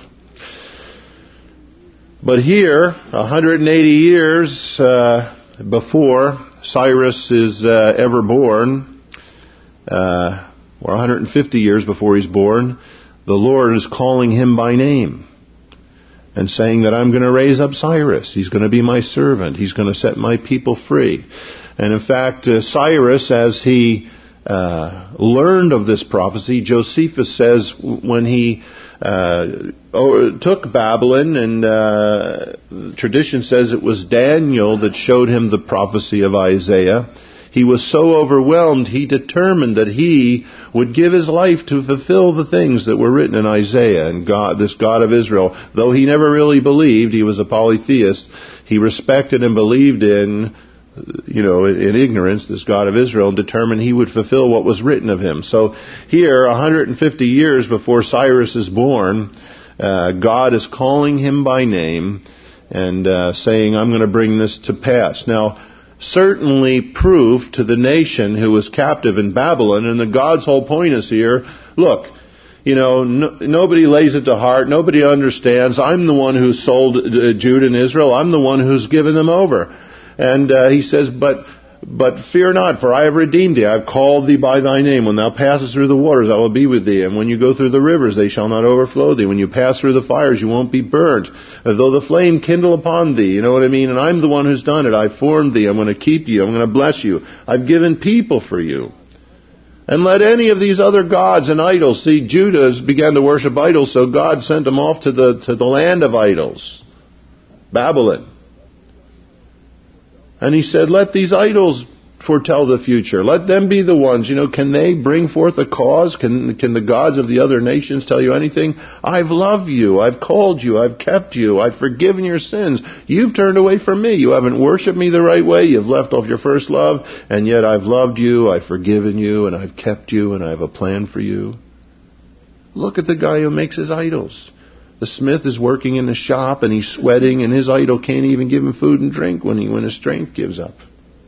But here, one hundred eighty years uh, before Cyrus is uh, ever born, uh, or one hundred fifty years before he's born, the Lord is calling him by name and saying that I'm going to raise up Cyrus. He's going to be my servant. He's going to set my people free. And in fact, uh, Cyrus, as he uh, learned of this prophecy, Josephus says when he uh, took Babylon, and uh, tradition says it was Daniel that showed him the prophecy of Isaiah, he was so overwhelmed, he determined that he would give his life to fulfill the things that were written in Isaiah. And God, this God of Israel, though he never really believed, he was a polytheist, he respected and believed in, you know, in ignorance, this God of Israel, and determined he would fulfill what was written of him. So here, one hundred fifty years before Cyrus is born, uh, God is calling him by name and uh, saying, I'm going to bring this to pass. Now, certainly proof to the nation who was captive in Babylon, and the God's whole point is here, look, you know, no, nobody lays it to heart, nobody understands, I'm the one who sold uh, Judah and Israel, I'm the one who's given them over. And uh, he says, but but fear not, for I have redeemed thee, I have called thee by thy name. When thou passest through the waters, I will be with thee. And when you go through the rivers, they shall not overflow thee. When you pass through the fires, you won't be burnt. Though the flame kindle upon thee, you know what I mean? And I'm the one who's done it. I formed thee. I'm going to keep you. I'm going to bless you. I've given people for you. And let any of these other gods and idols, see, Judah began to worship idols, so God sent them off to the to the land of idols, Babylon. And he said, let these idols foretell the future. Let them be the ones. You know, can they bring forth a cause? Can can the gods of the other nations tell you anything? I've loved you. I've called you. I've kept you. I've forgiven your sins. You've turned away from me. You haven't worshipped me the right way. You've left off your first love. And yet I've loved you. I've forgiven you. And I've kept you. And I have a plan for you. Look at the guy who makes his idols. The smith is working in the shop and he's sweating, and his idol can't even give him food and drink when he when his strength gives up.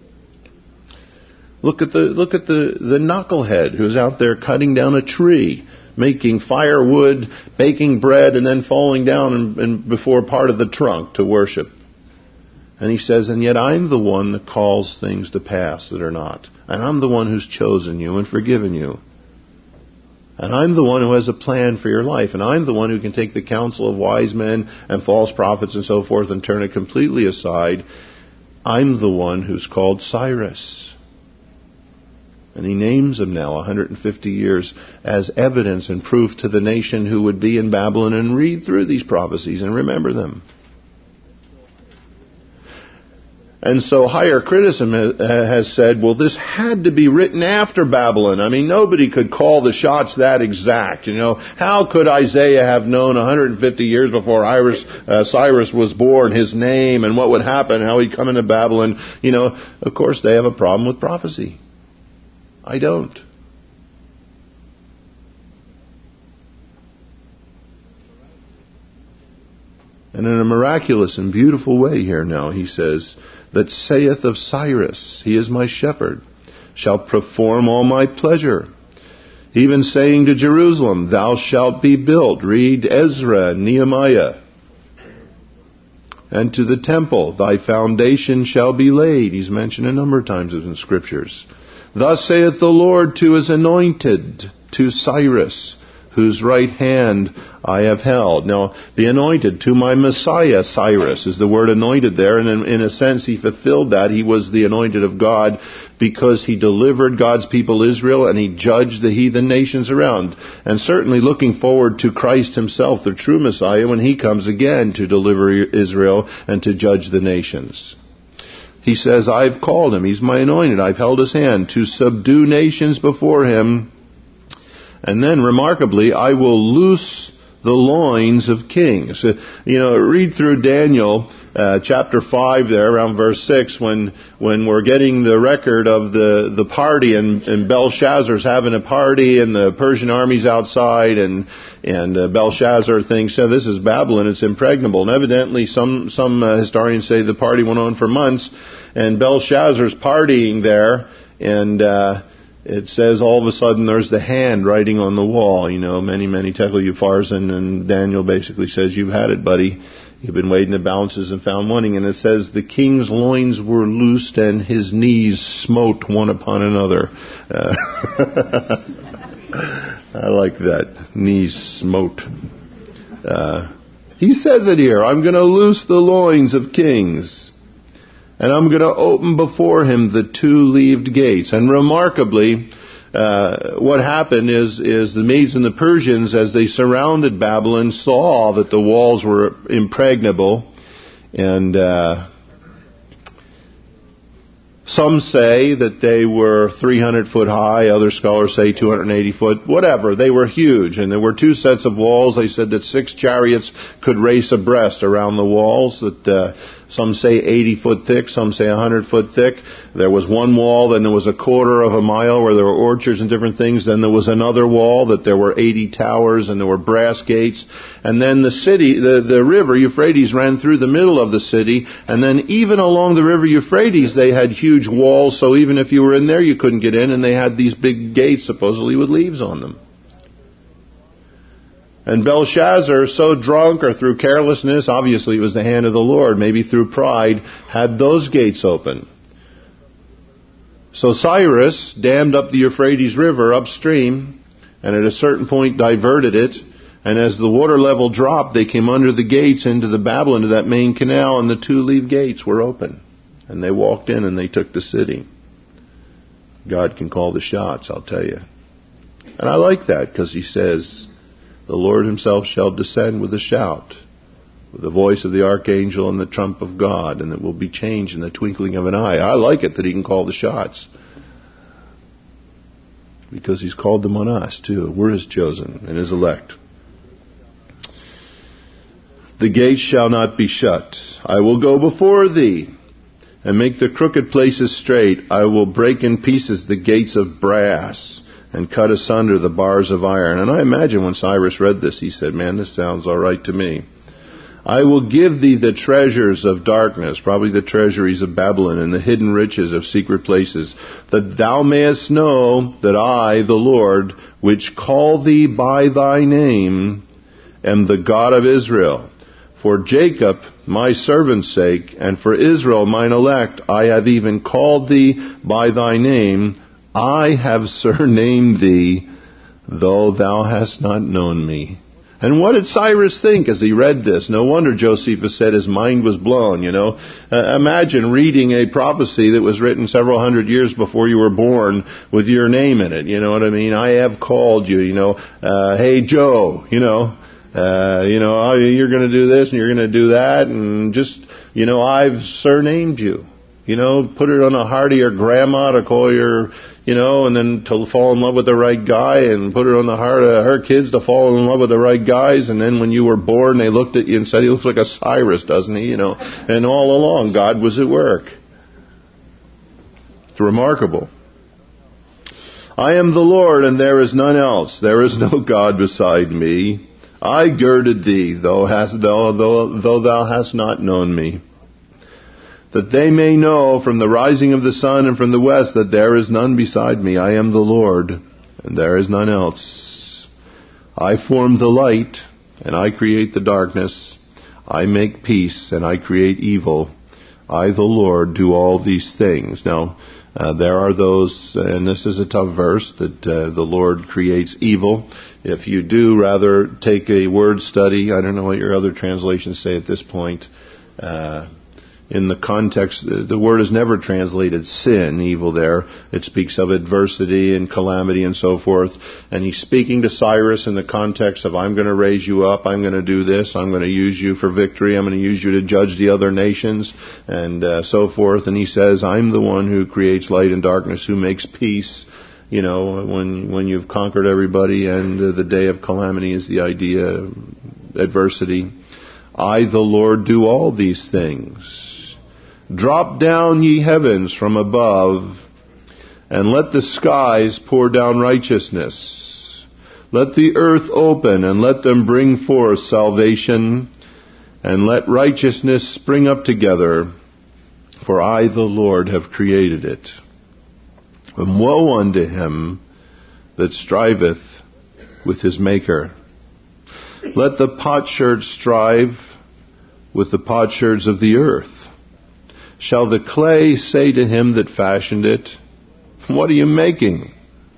Look at the look at the, the knucklehead who's out there cutting down a tree, making firewood, baking bread, and then falling down and, and before part of the trunk to worship. And he says, and yet I'm the one that calls things to pass that are not. And I'm the one who's chosen you and forgiven you. And I'm the one who has a plan for your life. And I'm the one who can take the counsel of wise men and false prophets and so forth and turn it completely aside. I'm the one who's called Cyrus. And he names him now, one hundred fifty years, as evidence and proof to the nation who would be in Babylon and read through these prophecies and remember them. And so higher criticism has said, well, this had to be written after Babylon. I mean, nobody could call the shots that exact. You know, how could Isaiah have known one hundred fifty years before Cyrus, uh, Cyrus was born, his name and what would happen, how he'd come into Babylon? You know, of course, they have a problem with prophecy. I don't. And in a miraculous and beautiful way here now, he says, that saith of Cyrus, he is my shepherd, shall perform all my pleasure. even saying to Jerusalem, thou shalt be built. Read Ezra and Nehemiah. And to the temple, thy foundation shall be laid. He's mentioned a number of times in Scriptures. Thus saith the Lord to his anointed, to Cyrus, whose right hand I have held. Now, the anointed, to my Messiah, Cyrus, is the word anointed there. And in, in a sense, he fulfilled that. He was the anointed of God because he delivered God's people Israel and he judged the heathen nations around. And certainly looking forward to Christ himself, the true Messiah, when he comes again to deliver Israel and to judge the nations. He says, I've called him. He's my anointed. I've held his hand to subdue nations before him. And then, remarkably, I will loose the loins of kings. You know, read through Daniel uh, chapter five there, around verse six, when when we're getting the record of the, the party, and, and Belshazzar's having a party, and the Persian army's outside, and and uh, Belshazzar thinks, oh, this is Babylon, it's impregnable. And evidently, some, some uh, historians say the party went on for months, and Belshazzar's partying there, and uh it says all of a sudden there's the hand writing on the wall. You know, many, many tekel upharsin, and Daniel basically says, you've had it, buddy. You've been weighing the balances and found wanting. And it says the king's loins were loosed and his knees smote one upon another. Uh, I like that. Knees smote. Uh, he says it here. I'm going to loose the loins of kings. And I'm going to open before him the two-leaved gates. And remarkably, uh, what happened is, is the Medes and the Persians, as they surrounded Babylon, saw that the walls were impregnable. And uh, some say that they were three hundred foot high. Other scholars say two hundred eighty foot. Whatever. They were huge. And there were two sets of walls. They said that six chariots could race abreast around the walls. That uh, some say eighty foot thick. Some say one hundred foot thick. There was one wall. Then there was a quarter of a mile where there were orchards and different things. Then there was another wall that there were eighty towers and there were brass gates. And then the city, the, the river Euphrates ran through the middle of the city. And then even along the river Euphrates, they had huge walls. So even if you were in there, you couldn't get in. And they had these big gates, supposedly with leaves on them. And Belshazzar, so drunk or through carelessness, obviously it was the hand of the Lord, maybe through pride, had those gates open. So Cyrus dammed up the Euphrates River upstream, and at a certain point diverted it. And as the water level dropped, they came under the gates into the Babylon, to that main canal, and the two-leaved gates were open. And they walked in and they took the city. God can call the shots, I'll tell you. And I like that, because he says, the Lord himself shall descend with a shout, with the voice of the archangel and the trump of God, and it will be changed in the twinkling of an eye. I like it that he can call the shots, because he's called them on us too. We're his chosen and his elect. The gates shall not be shut. I will go before thee and make the crooked places straight. I will break in pieces the gates of brass and cut asunder the bars of iron. And I imagine when Cyrus read this, he said, man, this sounds all right to me. I will give thee the treasures of darkness, probably the treasuries of Babylon, and the hidden riches of secret places, that thou mayest know that I, the Lord, which call thee by thy name, am the God of Israel. For Jacob, my servant's sake, and for Israel, mine elect, I have even called thee by thy name. I have surnamed thee, though thou hast not known me. And what did Cyrus think as he read this? No wonder Josephus said his mind was blown, you know. Uh, imagine reading a prophecy that was written several hundred years before you were born with your name in it, you know what I mean? I have called you, you know, uh, hey Joe, you know. Uh, you know, oh, you're going to do this and you're going to do that, and just, you know, I've surnamed you. You know, put it on the heart of your grandma to call your, you know, and then to fall in love with the right guy, and put it on the heart of her kids to fall in love with the right guys. And then when you were born, they looked at you and said, he looks like a Cyrus, doesn't he? You know, and all along, God was at work. It's remarkable. I am the Lord, and there is none else. There is no God beside me. I girded thee, though, hast, though, though, though thou hast not known me, that they may know from the rising of the sun and from the west that there is none beside me. I am the Lord, and there is none else. I form the light, and I create the darkness. I make peace, and I create evil. I, the Lord, do all these things. Now, uh, there are those, and this is a tough verse, that uh, the Lord creates evil. If you do rather take a word study, I don't know what your other translations say at this point, uh, in the context, the word is never translated sin, evil there. It speaks of adversity and calamity and so forth. And he's speaking to Cyrus in the context of, I'm going to raise you up, I'm going to do this, I'm going to use you for victory, I'm going to use you to judge the other nations, and uh, so forth. And he says, I'm the one who creates light and darkness, who makes peace. You know, when when you've conquered everybody, and uh, the day of calamity is the idea, adversity. I, the Lord, do all these things. Drop down, ye heavens, from above, and let the skies pour down righteousness. Let the earth open, and let them bring forth salvation, and let righteousness spring up together, for I, the Lord, have created it. And woe unto him that striveth with his Maker. Let the potsherds strive with the potsherds of the earth. Shall the clay say to him that fashioned it, what are you making?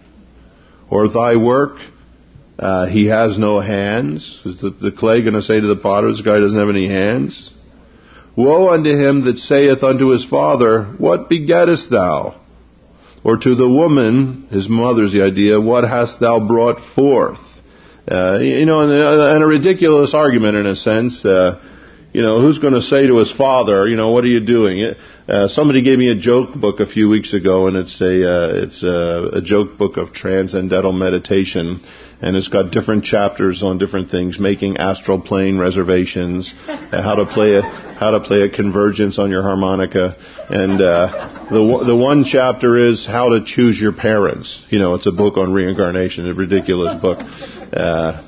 Or thy work, uh, he has no hands? Is the, the clay going to say to the potter, this guy doesn't have any hands? Woe unto him that saith unto his father, what begettest thou? Or to the woman, his mother's the idea, what hast thou brought forth? Uh, you know, and a, and a ridiculous argument in a sense. Uh, You know, who's going to say to his father, you know, what are you doing? Uh, somebody gave me a joke book a few weeks ago, and it's a uh, it's a, a joke book of transcendental meditation, and it's got different chapters on different things, making astral plane reservations, uh, how to play a how to play a convergence on your harmonica, and uh, the the one chapter is how to choose your parents. You know, it's a book on reincarnation, a ridiculous book. Uh,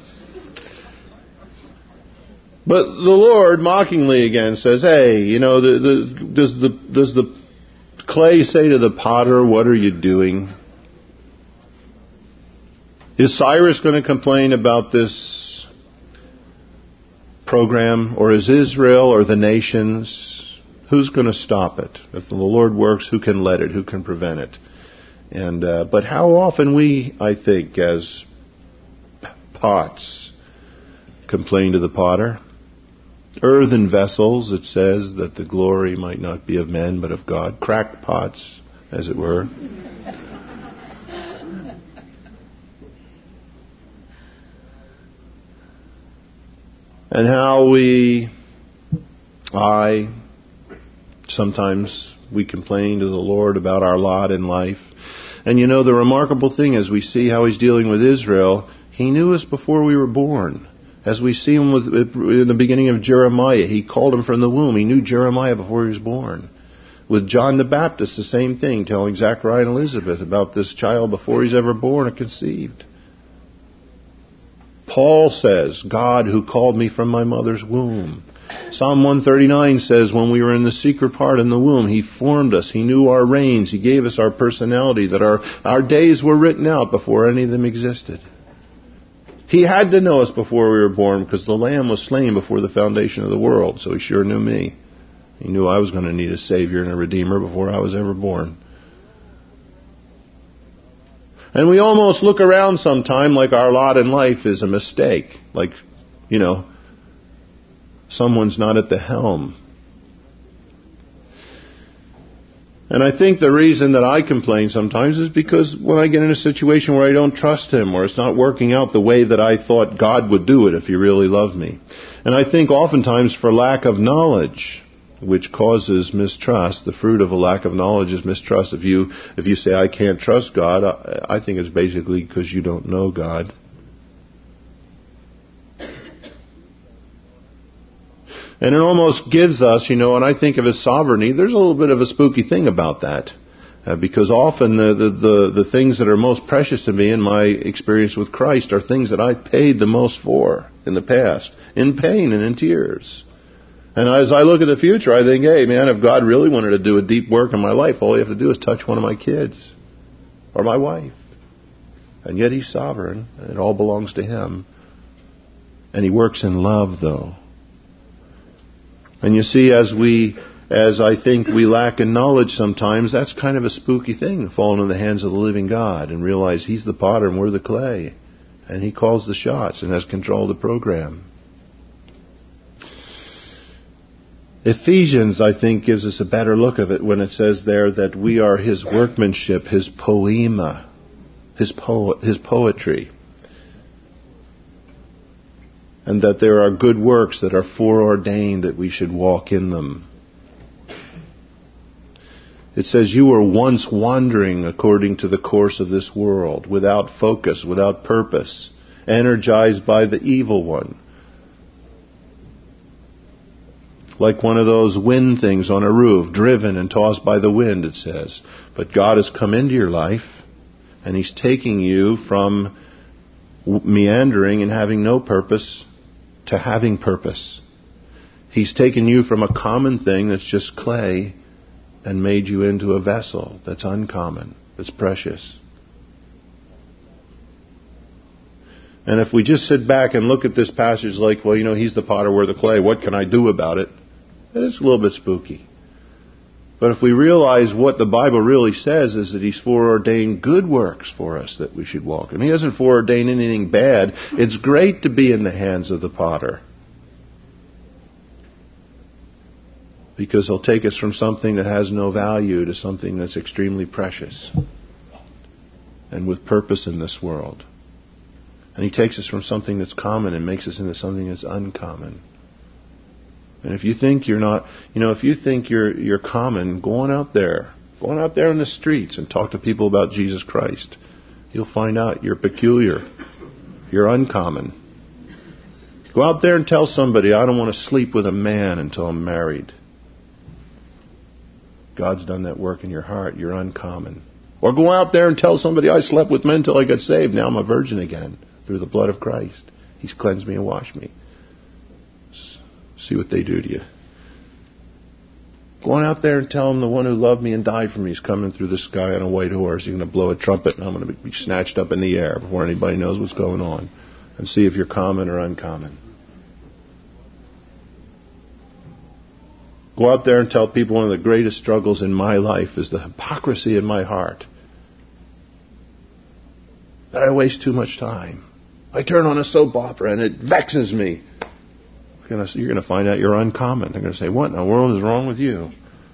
But the Lord mockingly again says, hey, you know, the, the, does the does the clay say to the potter, what are you doing? Is Cyrus going to complain about this program? Or is Israel or the nations? Who's going to stop it? If the Lord works, who can let it? Who can prevent it? And uh, but how often we, I think, as pots, complain to the potter? Earthen vessels, it says, that the glory might not be of men, but of God. Cracked pots, as it were. And how we, I, sometimes we complain to the Lord about our lot in life. And you know, the remarkable thing is we see how He's dealing with Israel. He knew us before we were born. As we see him with, in the beginning of Jeremiah, he called him from the womb. He knew Jeremiah before he was born. With John the Baptist, the same thing, telling Zachariah and Elizabeth about this child before he's ever born or conceived. Paul says, God who called me from my mother's womb. Psalm one thirty-nine says, when we were in the secret part in the womb, He formed us. He knew our reigns. He gave us our personality, that our, our days were written out before any of them existed. He had to know us before we were born because the Lamb was slain before the foundation of the world. So He sure knew me. He knew I was going to need a Savior and a Redeemer before I was ever born. And we almost look around sometime like our lot in life is a mistake. Like, you know, someone's not at the helm. And I think the reason that I complain sometimes is because when I get in a situation where I don't trust Him, or it's not working out the way that I thought God would do it if He really loved me. And I think oftentimes for lack of knowledge, which causes mistrust. The fruit of a lack of knowledge is mistrust. If you if you say, I can't trust God, I, I think it's basically because you don't know God. And it almost gives us, you know, and I think of His sovereignty, there's a little bit of a spooky thing about that. Uh, because often the, the, the, the things that are most precious to me in my experience with Christ are things that I've paid the most for in the past, in pain and in tears. And as I look at the future, I think, hey, man, if God really wanted to do a deep work in my life, all you have to do is touch one of my kids or my wife. And yet He's sovereign, and it all belongs to Him. And He works in love, though. And you see, as we, as I think we lack in knowledge sometimes, that's kind of a spooky thing, to fall into the hands of the living God and realize He's the potter and we're the clay. And He calls the shots and has control of the program. Ephesians, I think, gives us a better look of it when it says there that we are His workmanship, His poema, His po- His poetry. And that there are good works that are foreordained that we should walk in them. It says, you were once wandering according to the course of this world, without focus, without purpose, energized by the evil one. Like one of those wind things on a roof, driven and tossed by the wind, it says. But God has come into your life, and He's taking you from meandering and having no purpose to having purpose. He's taken you from a common thing that's just clay and made you into a vessel that's uncommon, that's precious. And if we just sit back and look at this passage like, well, you know, He's the potter, we're the clay, what can I do about it? It's a little bit spooky. But if we realize what the Bible really says is that He's foreordained good works for us that we should walk in. He hasn't foreordained anything bad. It's great to be in the hands of the potter. Because He'll take us from something that has no value to something that's extremely precious and with purpose in this world. And He takes us from something that's common and makes us into something that's uncommon. And if you think you're not, you know, if you think you're you're common, go on out there. Go on out there in the streets and talk to people about Jesus Christ. You'll find out you're peculiar. You're uncommon. Go out there and tell somebody, I don't want to sleep with a man until I'm married. God's done that work in your heart. You're uncommon. Or go out there and tell somebody, I slept with men until I got saved. Now I'm a virgin again through the blood of Christ. He's cleansed me and washed me. See what they do to you. Go on out there and tell them the one who loved me and died for me is coming through the sky on a white horse. He's going to blow a trumpet and I'm going to be snatched up in the air before anybody knows what's going on. And see if you're common or uncommon. Go out there and tell people one of the greatest struggles in my life is the hypocrisy in my heart. That I waste too much time. I turn on a soap opera and it vexes me. You're going to find out you're uncommon. They're going to say, what in the world is wrong with you?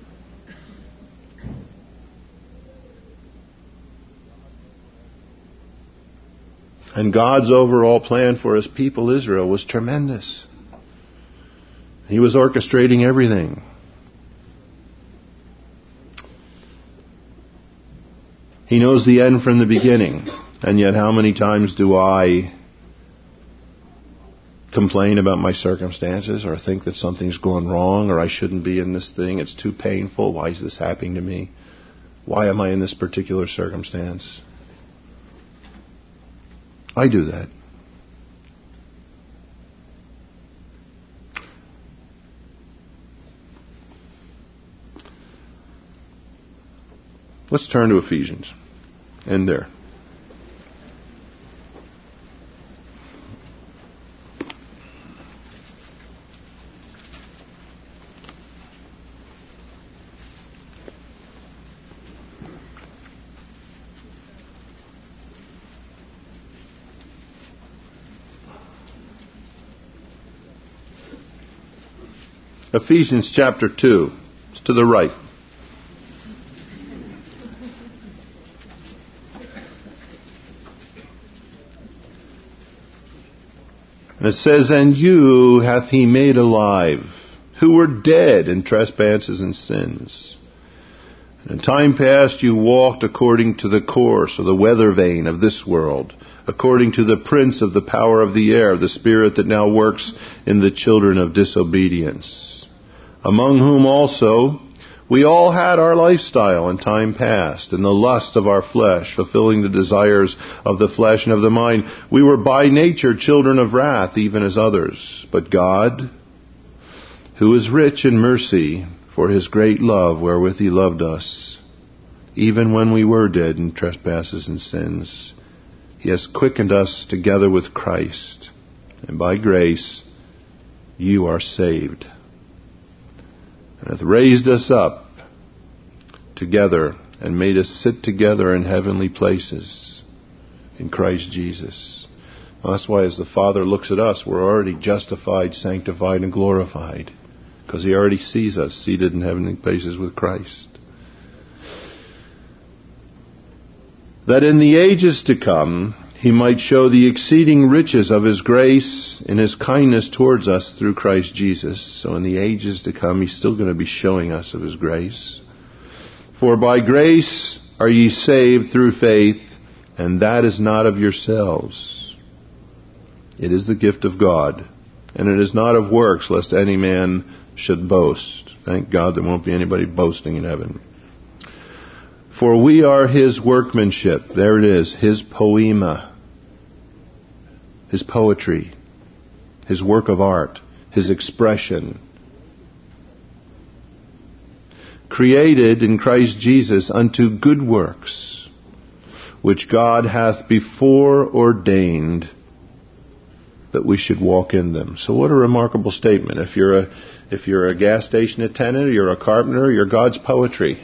And God's overall plan for His people, Israel, was tremendous. He was orchestrating everything. He knows the end from the beginning. And yet how many times do I complain about my circumstances or think that something's going wrong or I shouldn't be in this thing? It's too painful. Why is this happening to me? Why am I in this particular circumstance? I do that. Let's turn to Ephesians. End there. Ephesians chapter two. It's to the right. And it says, and you hath He made alive, who were dead in trespasses and sins. And in time past you walked according to the course or the weather vane of this world, according to the prince of the power of the air, the spirit that now works in the children of disobedience. Among whom also we all had our lifestyle in time past, in the lust of our flesh, fulfilling the desires of the flesh and of the mind. We were by nature children of wrath, even as others. But God, who is rich in mercy, for His great love wherewith He loved us, even when we were dead in trespasses and sins, He has quickened us together with Christ, and by grace you are saved, and hath raised us up together and made us sit together in heavenly places in Christ Jesus. Well, that's why as the Father looks at us, we're already justified, sanctified, and glorified, because He already sees us seated in heavenly places with Christ. That in the ages to come He might show the exceeding riches of His grace in His kindness towards us through Christ Jesus. So in the ages to come, He's still going to be showing us of His grace. For by grace are ye saved through faith, and that is not of yourselves. It is the gift of God, and it is not of works, lest any man should boast. Thank God there won't be anybody boasting in heaven. For we are His workmanship. There it is, His poema, His poetry, His work of art, His expression. Created in Christ Jesus unto good works, which God hath before ordained that we should walk in them. So what a remarkable statement. If you're a, if you're a gas station attendant, or you're a carpenter, you're God's poetry.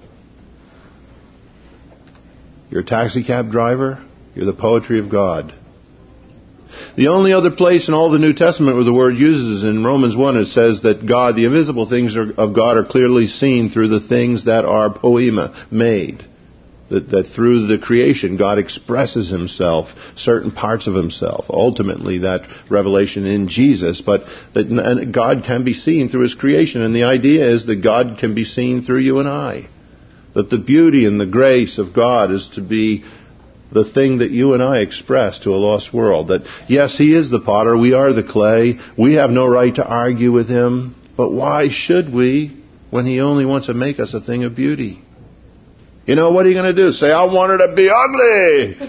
You're a taxi cab driver, you're the poetry of God. The only other place in all the New Testament where the word uses is in Romans one. It says that God, the invisible things of God are clearly seen through the things that are poema, made. That, that through the creation, God expresses Himself, certain parts of Himself. Ultimately, that revelation in Jesus, but that God can be seen through His creation. And the idea is that God can be seen through you and I. That the beauty and the grace of God is to be the thing that you and I express to a lost world. That, yes, He is the potter, we are the clay, we have no right to argue with Him, but why should we when He only wants to make us a thing of beauty? You know, what are you going to do? Say, I want her to be ugly!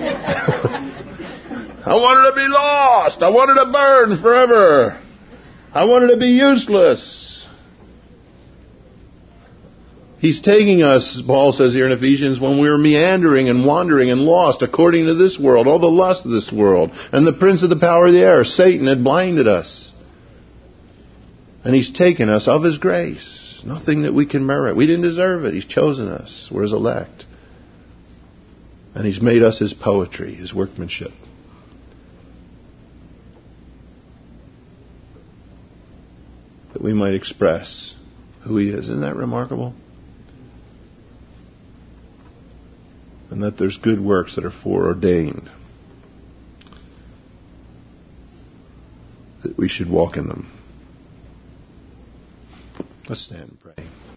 I want her to be lost! I want her to burn forever! I want her to be useless! He's taking us, Paul says here in Ephesians, when we were meandering and wandering and lost according to this world, all the lust of this world, and the prince of the power of the air, Satan, had blinded us. And He's taken us of His grace. Nothing that we can merit. We didn't deserve it. He's chosen us. We're His elect. And He's made us His poetry, His workmanship. That we might express who He is. Isn't that remarkable? And that there's good works that are foreordained, that we should walk in them. Let's stand and pray.